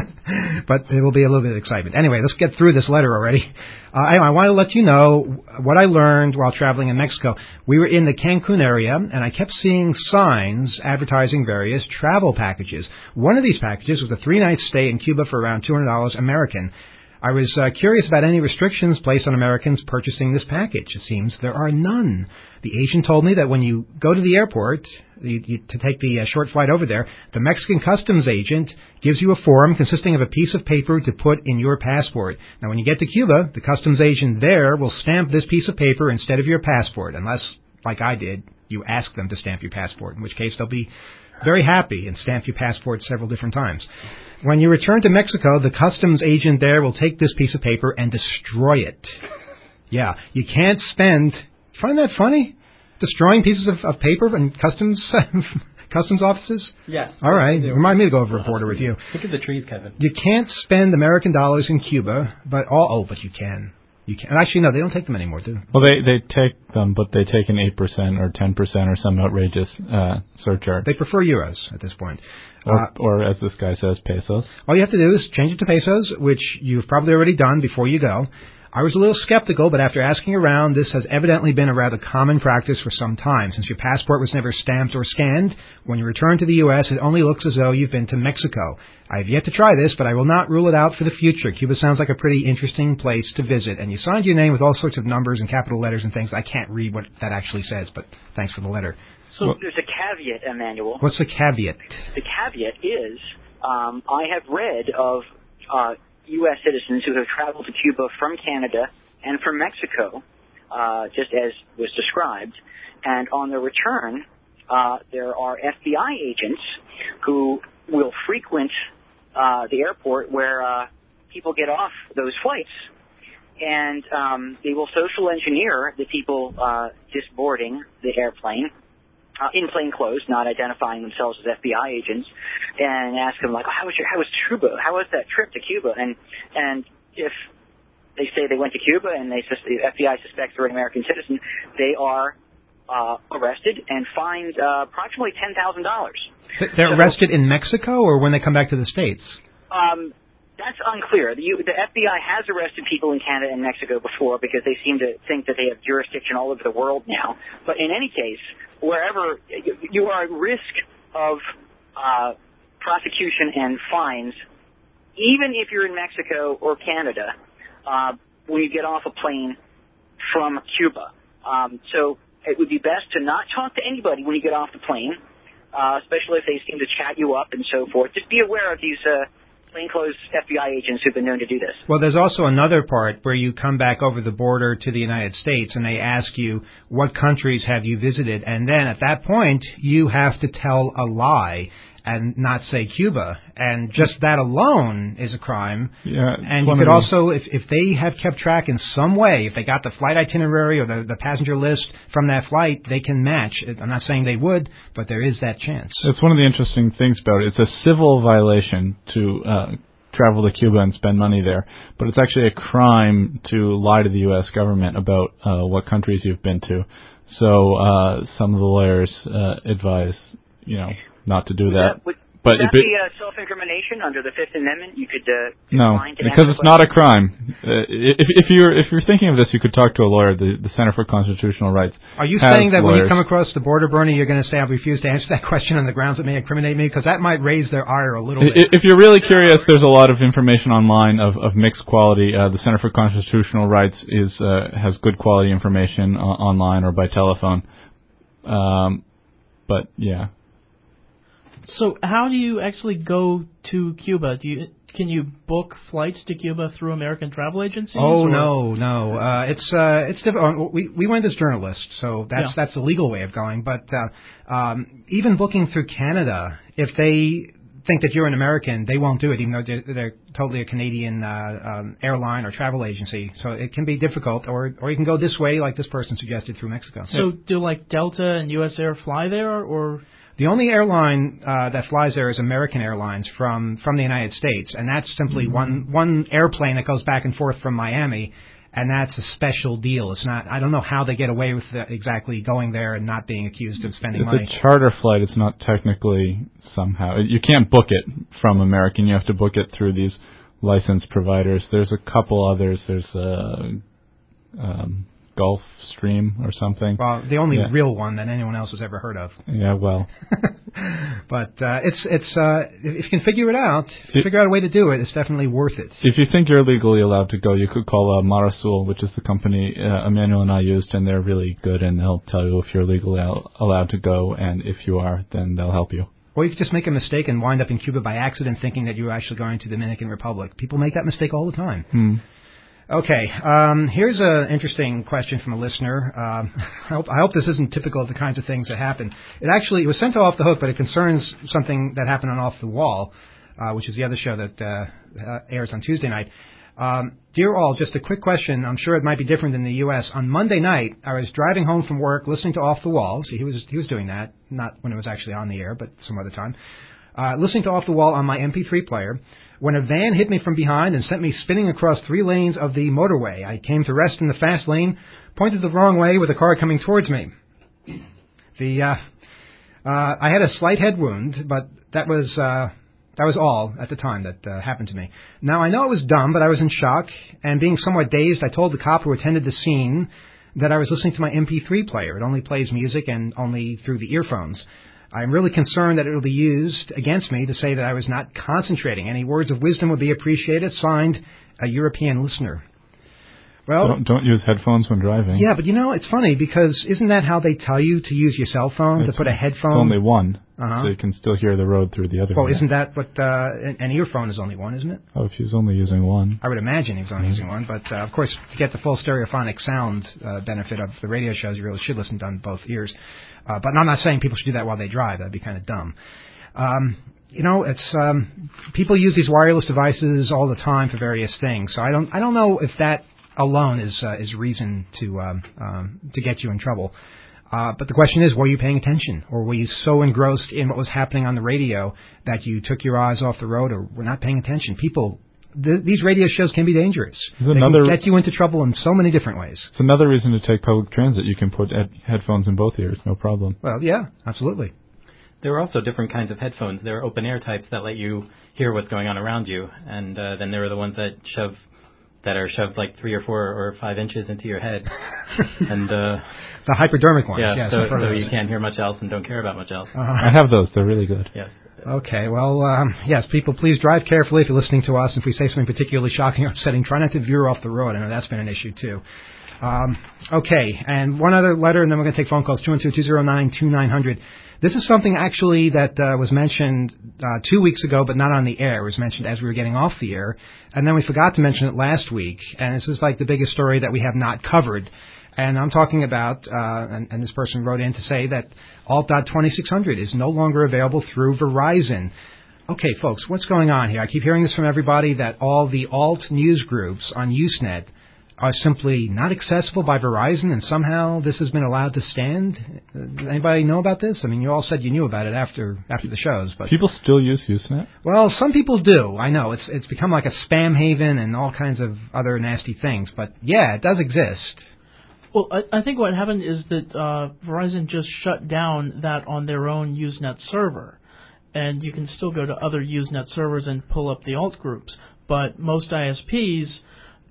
But there will be a little bit of excitement. Anyway, let's get through this letter already. Uh, anyway, I want to let you know what I learned while traveling in Mexico. We were in the Cancun area, and I kept seeing signs advertising various travel packages. One of these packages was a three-night stay in Cuba for around two hundred dollars American. I was uh, curious about any restrictions placed on Americans purchasing this package. It seems there are none. The agent told me that when you go to the airport you, you, to take the uh, short flight over there, the Mexican customs agent gives you a form consisting of a piece of paper to put in your passport. Now, when you get to Cuba, the customs agent there will stamp this piece of paper instead of your passport, unless, like I did, you ask them to stamp your passport, in which case they'll be very happy and stamp your passport several different times. When you return to Mexico, the customs agent there will take this piece of paper and destroy it. Yeah, you can't spend... Find that funny? Destroying pieces of, of paper in customs customs offices? Yes. All right. Remind me to go over a border with you. Look at the trees, Kevin. You can't spend American dollars in Cuba, but all... Oh, but you can. You can. Actually, no, they don't take them anymore, do they? Well, they they take them, but they take an eight percent or ten percent or some outrageous uh, surcharge. They prefer euros at this point. Or, Uh, or as this guy says, pesos. All you have to do is change it to pesos, which you've probably already done before you go. I was a little skeptical, but after asking around, this has evidently been a rather common practice for some time. Since your passport was never stamped or scanned, when you return to the U S, it only looks as though you've been to Mexico. I have yet to try this, but I will not rule it out for the future. Cuba sounds like a pretty interesting place to visit. And you signed your name with all sorts of numbers and capital letters and things. I can't read what that actually says, but thanks for the letter. So there's a caveat, Emmanuel. What's the caveat? The caveat is um, I have read of uh, U S citizens who have traveled to Cuba from Canada and from Mexico, uh, just as was described, and on their return, uh, there are F B I agents who will frequent uh, the airport where uh, people get off those flights, and um, they will social engineer the people uh, just boarding the airplane. Uh, in plain clothes, not identifying themselves as F B I agents, and ask them like, oh, "How was your? How was Cuba? How was that trip to Cuba?" And and if they say they went to Cuba and they sus- the F B I suspects they're an American citizen, they are uh, arrested and fined uh, approximately ten thousand dollars. They're so, arrested in Mexico or when they come back to the States? Um, that's unclear. The, U, the F B I has arrested people in Canada and Mexico before because they seem to think that they have jurisdiction all over the world now. But in any case, wherever you are at risk of uh, prosecution and fines, even if you're in Mexico or Canada, uh, when you get off a plane from Cuba. Um, so it would be best to not talk to anybody when you get off the plane, uh, especially if they seem to chat you up and so forth. Just be aware of these uh, plainclothes F B I agents who've been known to do this. Well, there's also another part where you come back over the border to the United States and they ask you, what countries have you visited? And then at that point, you have to tell a lie and not say Cuba. And just that alone is a crime. Yeah, and you could also, if, if they have kept track in some way, if they got the flight itinerary or the, the passenger list from that flight, they can match. I'm not saying they would, but there is that chance. It's one of the interesting things about it. It's a civil violation to uh, travel to Cuba and spend money there, but it's actually a crime to lie to the U S government about uh, what countries you've been to. So uh, some of the lawyers uh, advise, you know, not to do would that. that would, but would that if it, be uh, self-incrimination under the Fifth Amendment? You could uh, no, decline to because answer it's not a crime. Uh, if, if you're if you're thinking of this, you could talk to a lawyer. The, the Center for Constitutional Rights. Are you has saying that lawyers. when you come across the border, Bernie, you're going to say I refuse to answer that question on the grounds that may incriminate me? Because that might raise their ire a little bit. If you're really curious, there's a lot of information online of, of mixed quality. Uh, the Center for Constitutional Rights is uh, has good quality information uh, online or by telephone. Um, but yeah. So how do you actually go to Cuba? Do you can you book flights to Cuba through American travel agencies? Oh or? no, no. Uh, it's uh, it's difficult. We we went as journalists, so that's Yeah. that's the legal way of going. But uh, um, even booking through Canada, if they think that you're an American, they won't do it, even though they're, they're totally a Canadian uh, um, airline or travel agency. So it can be difficult, or or you can go this way, like this person suggested, through Mexico. So do like Delta and U S Air fly there, or? The only airline uh, that flies there is American Airlines from, from the United States, and that's simply mm-hmm. one one airplane that goes back and forth from Miami, and that's a special deal. It's not. I don't know how they get away with the, exactly going there and not being accused of spending it's money. It's a charter flight. It's not technically somehow. You can't book it from American. You have to book it through these licensed providers. There's a couple others. There's a um, Gulfstream or something. Well, the only yeah. real one that anyone else has ever heard of. Yeah, well. But uh, it's it's uh, if you can figure it out, if you it, figure out a way to do it, it's definitely worth it. If you think you're legally allowed to go, you could call uh, Marasul, which is the company uh, Emmanuel and I used, and they're really good, and they'll tell you if you're legally al- allowed to go, and if you are, then they'll help you. Or you could just make a mistake and wind up in Cuba by accident thinking that you're actually going to the Dominican Republic. People make that mistake all the time. Hmm. Okay, um, here's an interesting question from a listener. Um, I, hope, I hope this isn't typical of the kinds of things that happen. It actually it was sent to Off the Hook, but it concerns something that happened on Off the Wall, uh, which is the other show that uh, uh, airs on Tuesday night. Um, Dear all, just a quick question. I'm sure it might be different in the U S On Monday night, I was driving home from work, listening to Off the Wall. See, he was he was doing that, not when it was actually on the air, but some other time. Uh, listening to Off the Wall on my M P three player, when a van hit me from behind and sent me spinning across three lanes of the motorway. I came to rest in the fast lane, pointed the wrong way with a car coming towards me. The uh, uh, I had a slight head wound, but that was uh, that was all at the time that uh, happened to me. Now, I know it was dumb, but I was in shock, and being somewhat dazed, I told the cop who attended the scene that I was listening to my M P three player. It only plays music and only through the earphones. I'm really concerned that it will be used against me to say that I was not concentrating. Any words of wisdom would be appreciated. Signed, a European listener. Well, don't, don't use headphones when driving. Yeah, but you know, it's funny because isn't that how they tell you to use your cell phone, it's, to put a headphone? It's only one, uh-huh. so you can still hear the road through the other Well, one. isn't that what, uh, an earphone is only one, isn't it? Oh, if he's only using one. I would imagine he was only mm-hmm. using one, but uh, of course, to get the full stereophonic sound uh, benefit of the radio shows, you really should listen to on both ears. Uh, but I'm not saying people should do that while they drive. That'd be kind of dumb. Um, you know, it's um, people use these wireless devices all the time for various things. So I don't, I don't know if that alone is uh, is reason to um, um, to get you in trouble. Uh, but the question is, were you paying attention, or were you so engrossed in what was happening on the radio that you took your eyes off the road, or were not paying attention? People, th- these radio shows can be dangerous. There's they another, can get you into trouble in so many different ways. It's another reason to take public transit. You can put ed- headphones in both ears, no problem. Well, yeah, absolutely. There are also different kinds of headphones. There are open air types that let you hear what's going on around you, and uh, then there are the ones that shove that are shoved like three or four or five inches into your head, and uh, the hypodermic ones. Yeah, yes, so, so you can't hear much else and don't care about much else. Uh-huh. I have those; they're really good. Yes. Okay, well, um, yes, people, please drive carefully if you're listening to us. If we say something particularly shocking or upsetting, try not to veer off the road. I know that's been an issue too. Um, okay, and one other letter, and then we're going to take phone calls, two one two, two zero nine, two nine zero zero. This is something actually that uh, was mentioned uh, two weeks ago, but not on the air. It was mentioned as we were getting off the air, and then we forgot to mention it last week, and this is like the biggest story that we have not covered. And I'm talking about, uh, and, and this person wrote in to say that alt twenty-six hundred is no longer available through Verizon. Okay, folks, what's going on here? I keep hearing this from everybody that all the alt news groups on Usenet are simply not accessible by Verizon, and somehow this has been allowed to stand. Uh, anybody know about this? I mean, you all said you knew about it after after the shows, but people still use Usenet. Well, some people do. I know it's it's become like a spam haven and all kinds of other nasty things. But yeah, it does exist. Well, I, I think what happened is that uh, Verizon just shut down that on their own Usenet server, and you can still go to other Usenet servers and pull up the alt groups. But most I S Ps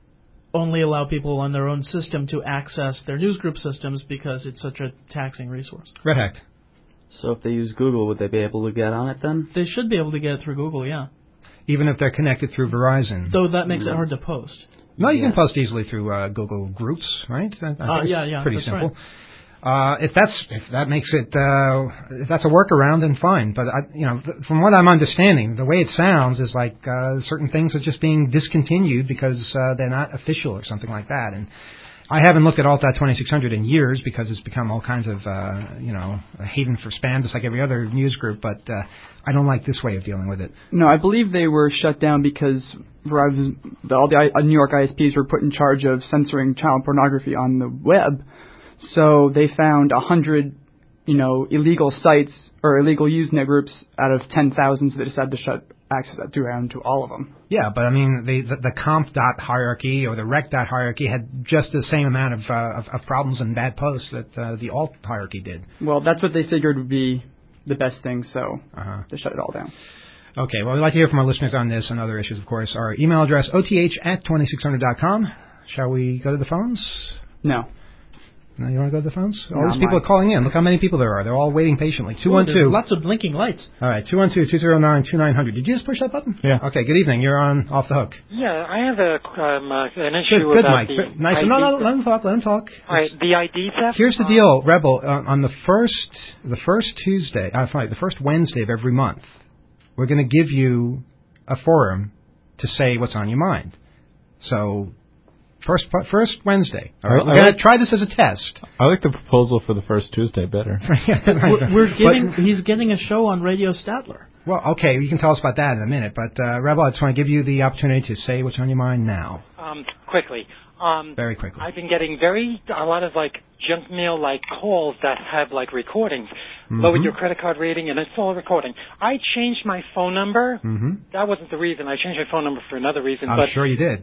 only allow people on their own system to access their newsgroup systems because it's such a taxing resource. Red Hack. So if they use Google, would they be able to get on it then? They should be able to get it through Google, yeah. Even if they're connected through Verizon. Though that makes it hard to post. No, you yeah. can post easily through uh, Google Groups, right? I, I think uh, it's yeah, yeah, pretty that's simple. Right. Uh, if that's if that makes it uh, if that's a workaround, then fine. But I, you know, th- from what I'm understanding, the way it sounds is like uh, certain things are just being discontinued because uh, they're not official or something like that. And I haven't looked at alt twenty-six hundred in years because it's become all kinds of uh, you know a haven for spam, just like every other news group. But uh, I don't like this way of dealing with it. No, I believe they were shut down because Verizon, all the I, New York I S Ps were put in charge of censoring child pornography on the web. So they found a hundred, you know, illegal sites or illegal Usenet groups out of ten thousand, so they decided to shut access down to all of them. Yeah, but I mean, the the, the comp dot hierarchy or the rec dot hierarchy had just the same amount of uh, of, of problems and bad posts that uh, the alt hierarchy did. Well, that's what they figured would be the best thing, so uh-huh. they shut it all down. Okay, well, we'd like to hear from our listeners on this and other issues, of course. Our email address, O T H at twenty-six hundred dot com. Shall we go to the phones? No. No, you want to go to the phones? All No, these people mine. are calling in. Look how many people there are. They're all waiting patiently. two one two. Lots of blinking lights. All right, two one two, two zero nine, two nine zero zero. Did you just push that button? Yeah. Okay, good evening. You're on Off the Hook. Yeah, I have a um, uh, an Good, issue good, about Mike. the Nice. I D No, no, theft. let him talk. Let him talk. All right, the I D theft. Here's the um, deal, Rebel. Uh, on the first, the first Tuesday, uh, sorry, the first Wednesday of every month, we're going to give you a forum to say what's on your mind. So, first, first Wednesday. All right, I- we're I going to like- try this as a test. I like the proposal for the first Tuesday better. We're, we're getting, he's getting a show on Radio Statler. Well, okay, you can tell us about that in a minute. But uh, Rebel, I just want to give you the opportunity to say what's on your mind now, Um, quickly. Um, very quickly. I've been getting very a lot of like junk mail like calls that have like recordings. Mm-hmm. Lower your credit card rating and it's all recording. I changed my phone number. Mm-hmm. That wasn't the reason. I changed my phone number for another reason. I'm but sure you did.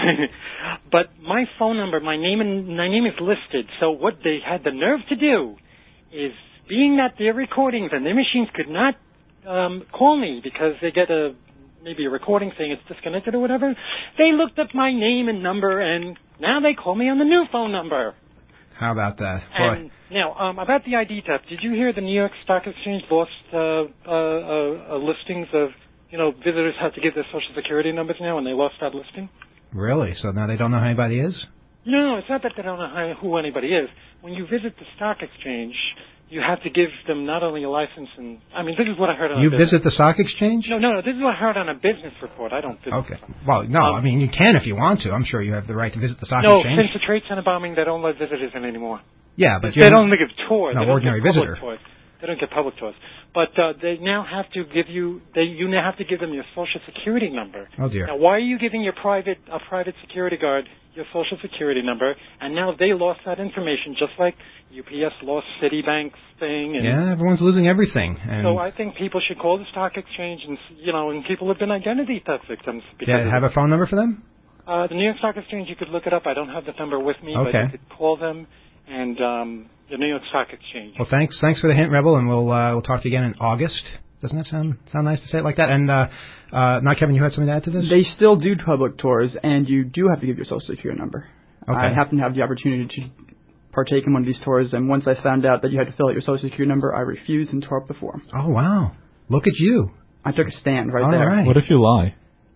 but my phone number, my name and my name is listed. So what they had the nerve to do is, being that their recordings and their machines could not um, call me because they get a maybe a recording saying it's disconnected or whatever, they looked up my name and number and now they call me on the new phone number. How about that? And now, um, about the I D theft, did you hear the New York Stock Exchange lost uh, uh, uh, uh, listings of, you know, visitors have to give their social security numbers now, and they lost that listing? Really? So now they don't know who anybody is? No, no, it's not that they don't know how, who anybody is. When you visit the stock exchange, you have to give them not only a license and, I mean, this is what I heard on You a business. visit the stock exchange? No, no, no, this is what I heard on a business report. I don't visit. Okay. Well, no, Um, I mean, you can if you want to. I'm sure you have the right to visit the stock No, exchange. since the Trade Center bombing, they don't let visitors in anymore. Yeah, but they you're don't give tours. no they don't ordinary give public visitor. Tours. They don't get public tours. But uh, they now have to give you. They you now have to give them your social security number. Oh dear. Now, why are you giving your private a private security guard your social security number? And now they lost that information, just like U P S lost Citibank's thing. And Yeah, everyone's losing everything. And so I think people should call the stock exchange, and you know, and people have been identity theft victims. Because yeah, of have it. a phone number for them? Uh, the New York Stock Exchange, you could look it up. I don't have the number with me, but Okay. you could call them. And um, the New York Stock Exchange. Well, thanks, thanks for the hint, Rebel, and we'll uh, we'll talk to you again in August. Doesn't that sound sound nice to say it like that? And uh, uh, now, Kevin, you had something to add to this? They still do public tours, and you do have to give your social security number. Okay. I happen to have the opportunity to partake in one of these tours, and once I found out that you had to fill out your social security number, I refused and tore up the form. Oh wow! Look at you. I took a stand right All there. right. What if you lie?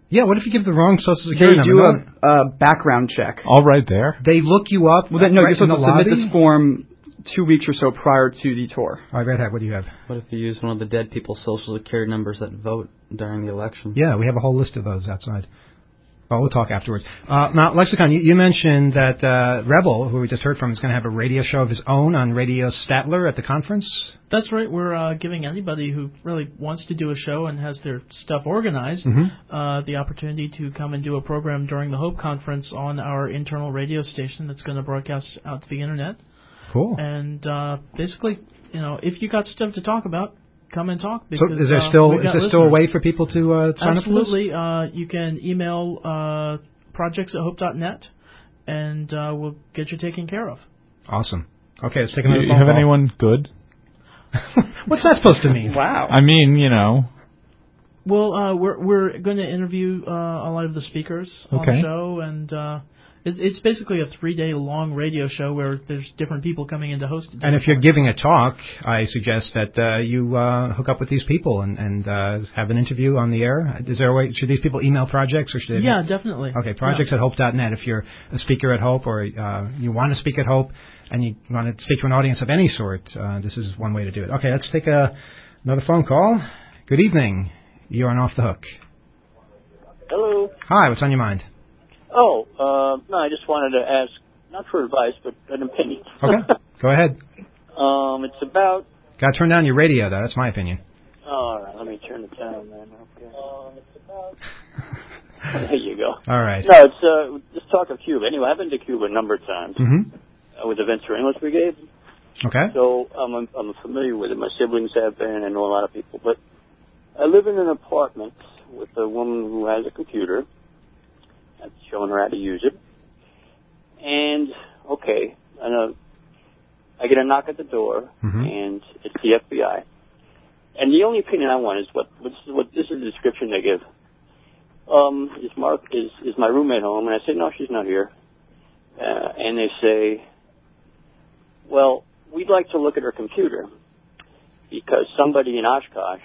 Yeah, what if you give the wrong social security They number? do a, a background check. All right there. They look you up. Well, then, no, right you're supposed in to the submit lobby? this form two weeks or so prior to the tour. All right, Red Hat, what do you have? What if you use one of the dead people's social security numbers that vote during the election? Yeah, we have a whole list of those outside. Oh, we'll talk afterwards. Uh, now, Lexicon, you, you mentioned that uh, Rebel, who we just heard from, is going to have a radio show of his own on Radio Statler at the conference. That's right. We're uh, giving anybody who really wants to do a show and has their stuff organized Mm-hmm. uh, the opportunity to come and do a program during the Hope Conference on our internal radio station that's going to broadcast out to the Internet. Cool. And uh, basically, you know, if you got stuff to talk about, come and talk. Because, so is there uh, still we've is got there still a listeners. way for people to uh, sign Absolutely. Uh, you can email uh, projects at hope dot net, and uh, we'll get you taken care of. up with? Awesome. Okay, let's take another You phone have call. anyone good? What's that supposed to mean? Wow. I mean, you know. Well, uh, we're we're going to interview uh, a lot of the speakers on Okay. the show, and uh, it's, it's basically a three-day long radio show where there's different people coming in to host it. And if you're giving a talk, I suggest that uh, you uh, hook up with these people and, and uh, have an interview on the air. Is there a way? Should these people email projects or should they? Yeah, definitely. Okay, projects Yeah. at hope dot net. If you're a speaker at Hope or uh, you want to speak at Hope and you want to speak to an audience of any sort, uh, this is one way to do it. Okay, let's take a, another phone call. Good evening. You're on Off the Hook. Hello. Hi, what's on your mind? Oh, uh, no, I just wanted to ask, not for advice, but an opinion. Okay, go ahead. um, it's about. Got to turn down your radio, though. That's my opinion. All right, let me turn it down then. Okay. Um, it's about. There you go. All right. No, it's uh, just talk of Cuba. Anyway, I've been to Cuba a number of times Mm-hmm. uh, with the Venture English Brigade. Okay. So um, I'm, I'm familiar with it. My siblings have been. I know a lot of people, but I live in an apartment with a woman who has a computer. I've shown her how to use it. And, okay, I know I get a knock at the door, Mm-hmm. and it's the F B I. And the only opinion I want is what, what, this, is what this is the description they give. Um, is Mark, is, is my roommate home? And I say, no, she's not here. Uh, and they say, well, we'd like to look at her computer because somebody in Oshkosh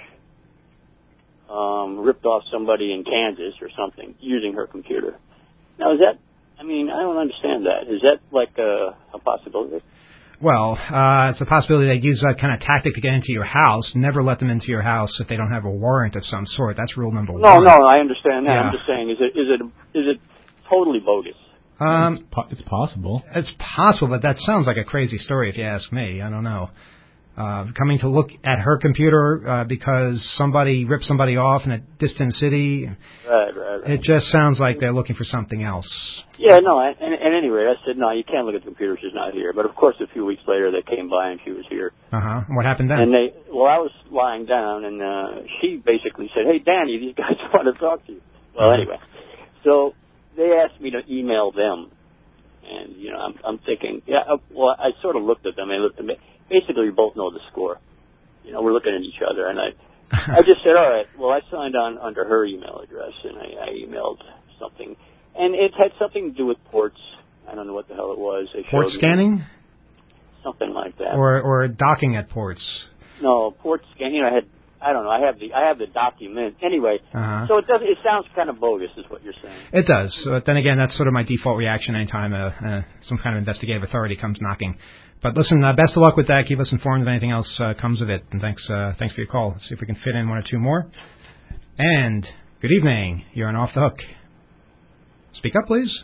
um, ripped off somebody in Kansas or something using her computer. Now, is that, I mean, I don't understand that. Is that like a, a possibility? Well, uh, it's a possibility they'd use that kind of tactic to get into your house. Never let them into your house if they don't have a warrant of some sort. That's rule number No, one. no, I understand that. Yeah. I'm just saying, is it is it is it totally bogus? Um, it's, po- it's possible. It's possible, but that sounds like a crazy story if you ask me. I don't know. Uh, coming to look at her computer uh, because somebody ripped somebody off in a distant city. Right, right, right. It just sounds like they're looking for something else. Yeah, no, and, and at any rate, I said, no, you can't look at the computer, she's not here. But of course, a few weeks later, they came by and she was here. Uh-huh. What happened then? And they, well, I was lying down, and uh, she basically said, hey, Danny, these guys want to talk to you. Well, Uh-huh. anyway, so they asked me to email them. And, you know, I'm, I'm thinking, yeah, uh, well, I sort of looked at them, they looked at me. Basically, we both know the score. You know, we're looking at each other, and I I just said, all right, well, I signed on under her email address, and I, I emailed something. And it had something to do with ports. I don't know what the hell it was. They Port showed me scanning? something like that. Or or docking at ports? No, port scanning. You know, I had, I don't know, I have the I have the document. Anyway, Uh-huh. so it does, it sounds kind of bogus is what you're saying. It does. But then again, that's sort of my default reaction anytime uh, uh, some kind of investigative authority comes knocking. But listen, uh, best of luck with that. Keep us informed if anything else uh, comes of it. And thanks uh, thanks for your call. Let's see if we can fit in one or two more. And good evening. You're on Off the Hook. Speak up, please.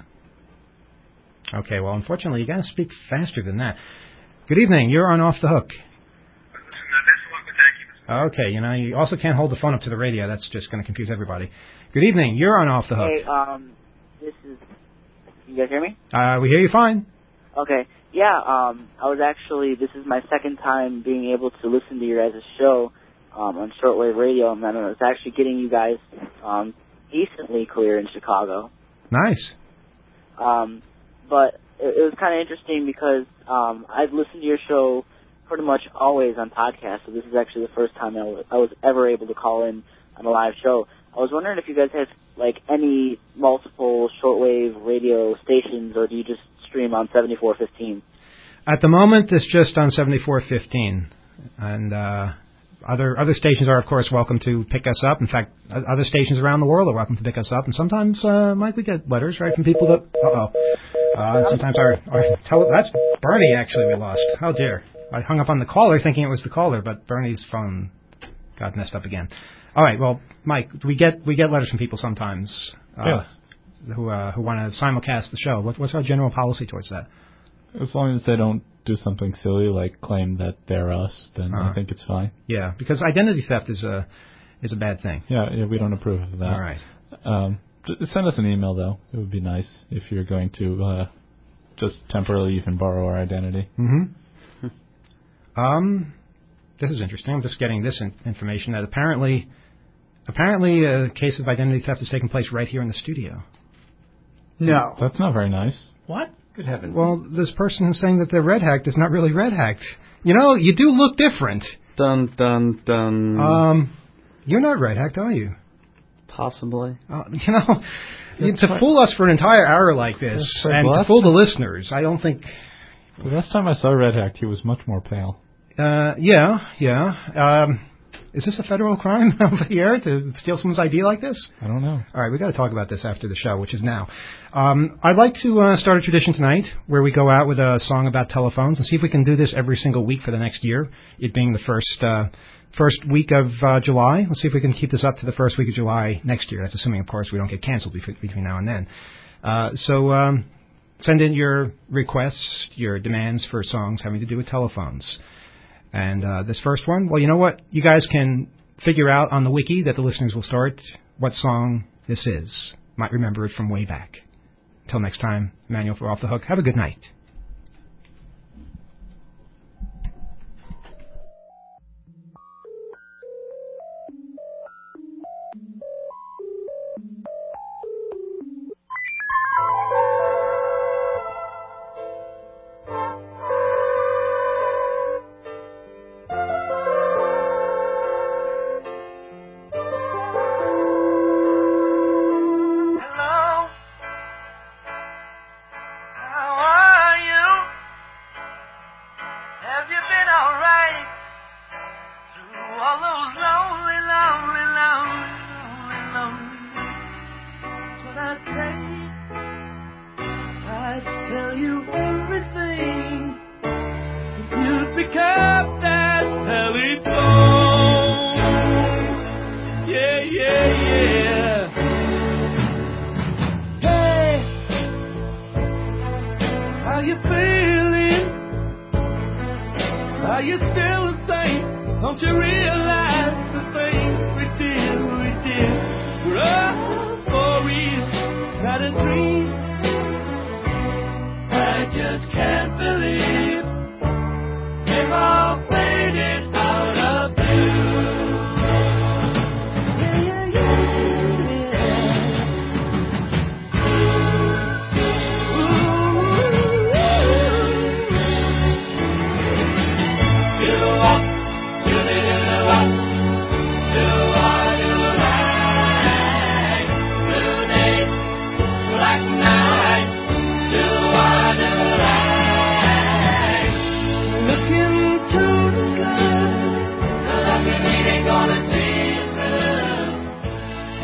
Okay, well, unfortunately, you got to speak faster than that. Good evening. You're on Off the Hook. Okay, you know, you also can't hold the phone up to the radio. That's just going to confuse everybody. Good evening. You're on Off the Hook. Hey, um, this is. You guys hear me? Uh, we hear you fine. Okay. Yeah, um, I was actually, this is my second time being able to listen to your guys' show um, on shortwave radio, and I was actually getting you guys um, decently clear in Chicago. Nice. Um, but it, it was kind of interesting because um, I've listened to your show pretty much always on podcast, so this is actually the first time I was, I was ever able to call in on a live show. I was wondering if you guys have, like, any multiple shortwave radio stations, or do you just stream on seventy-four fifteen? At the moment, it's just on seventy-four fifteen. And uh, other other stations are, of course, welcome to pick us up. In fact, other stations around the world are welcome to pick us up. And sometimes, uh, Mike, we get letters, right, from people that, uh-oh. Uh, sometimes our, our tele- that's Bernie, actually, we lost. Oh, dear. I hung up on the caller thinking it was the caller, but Bernie's phone got messed up again. All right, well, Mike, we get we get letters from people sometimes uh, yes. who uh, who want to simulcast the show. What, what's our general policy towards that? As long as they don't do something silly like claim that they're us, then uh, I think it's fine. Yeah, because identity theft is a is a bad thing. Yeah, yeah, we don't approve of that. All right. Um, send us an email, though. It would be nice if you're going to uh, just temporarily even borrow our identity. Mm-hmm. um, this is interesting. I'm just getting this in- information that apparently, apparently a case of identity theft has taken place right here in the studio. No. That's not very nice. What? Good heavens. Well, this person who's saying that they're red hacked is not really red hacked. You know, you do look different. Dun, dun, dun. Um, you're not red hacked, are you? Possibly. Uh, you know, you, to fool us for an entire hour like this right. and Well, to fool the listeners, I don't think... The last time I saw Red Hack, he was much more pale. Uh, yeah, yeah. Um, is this a federal crime over here to steal someone's I D like this? I don't know. All right, we've got to talk about this after the show, which is now. Um, I'd like to uh, start a tradition tonight where we go out with a song about telephones and see if we can do this every single week for the next year, it being the first uh, first week of uh, July. Let's see if we can keep this up to the first week of July next year. That's assuming, of course, we don't get canceled between now and then. Uh, so um, send in your requests, your demands for songs having to do with telephones. And uh, this first one, well, you know what? You guys can figure out on the wiki that the listeners will start what song this is. Might remember it from way back. Until next time, Emmanuel for Off the Hook. Have a good night.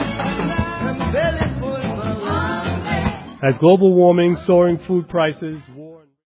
As global warming, soaring food prices,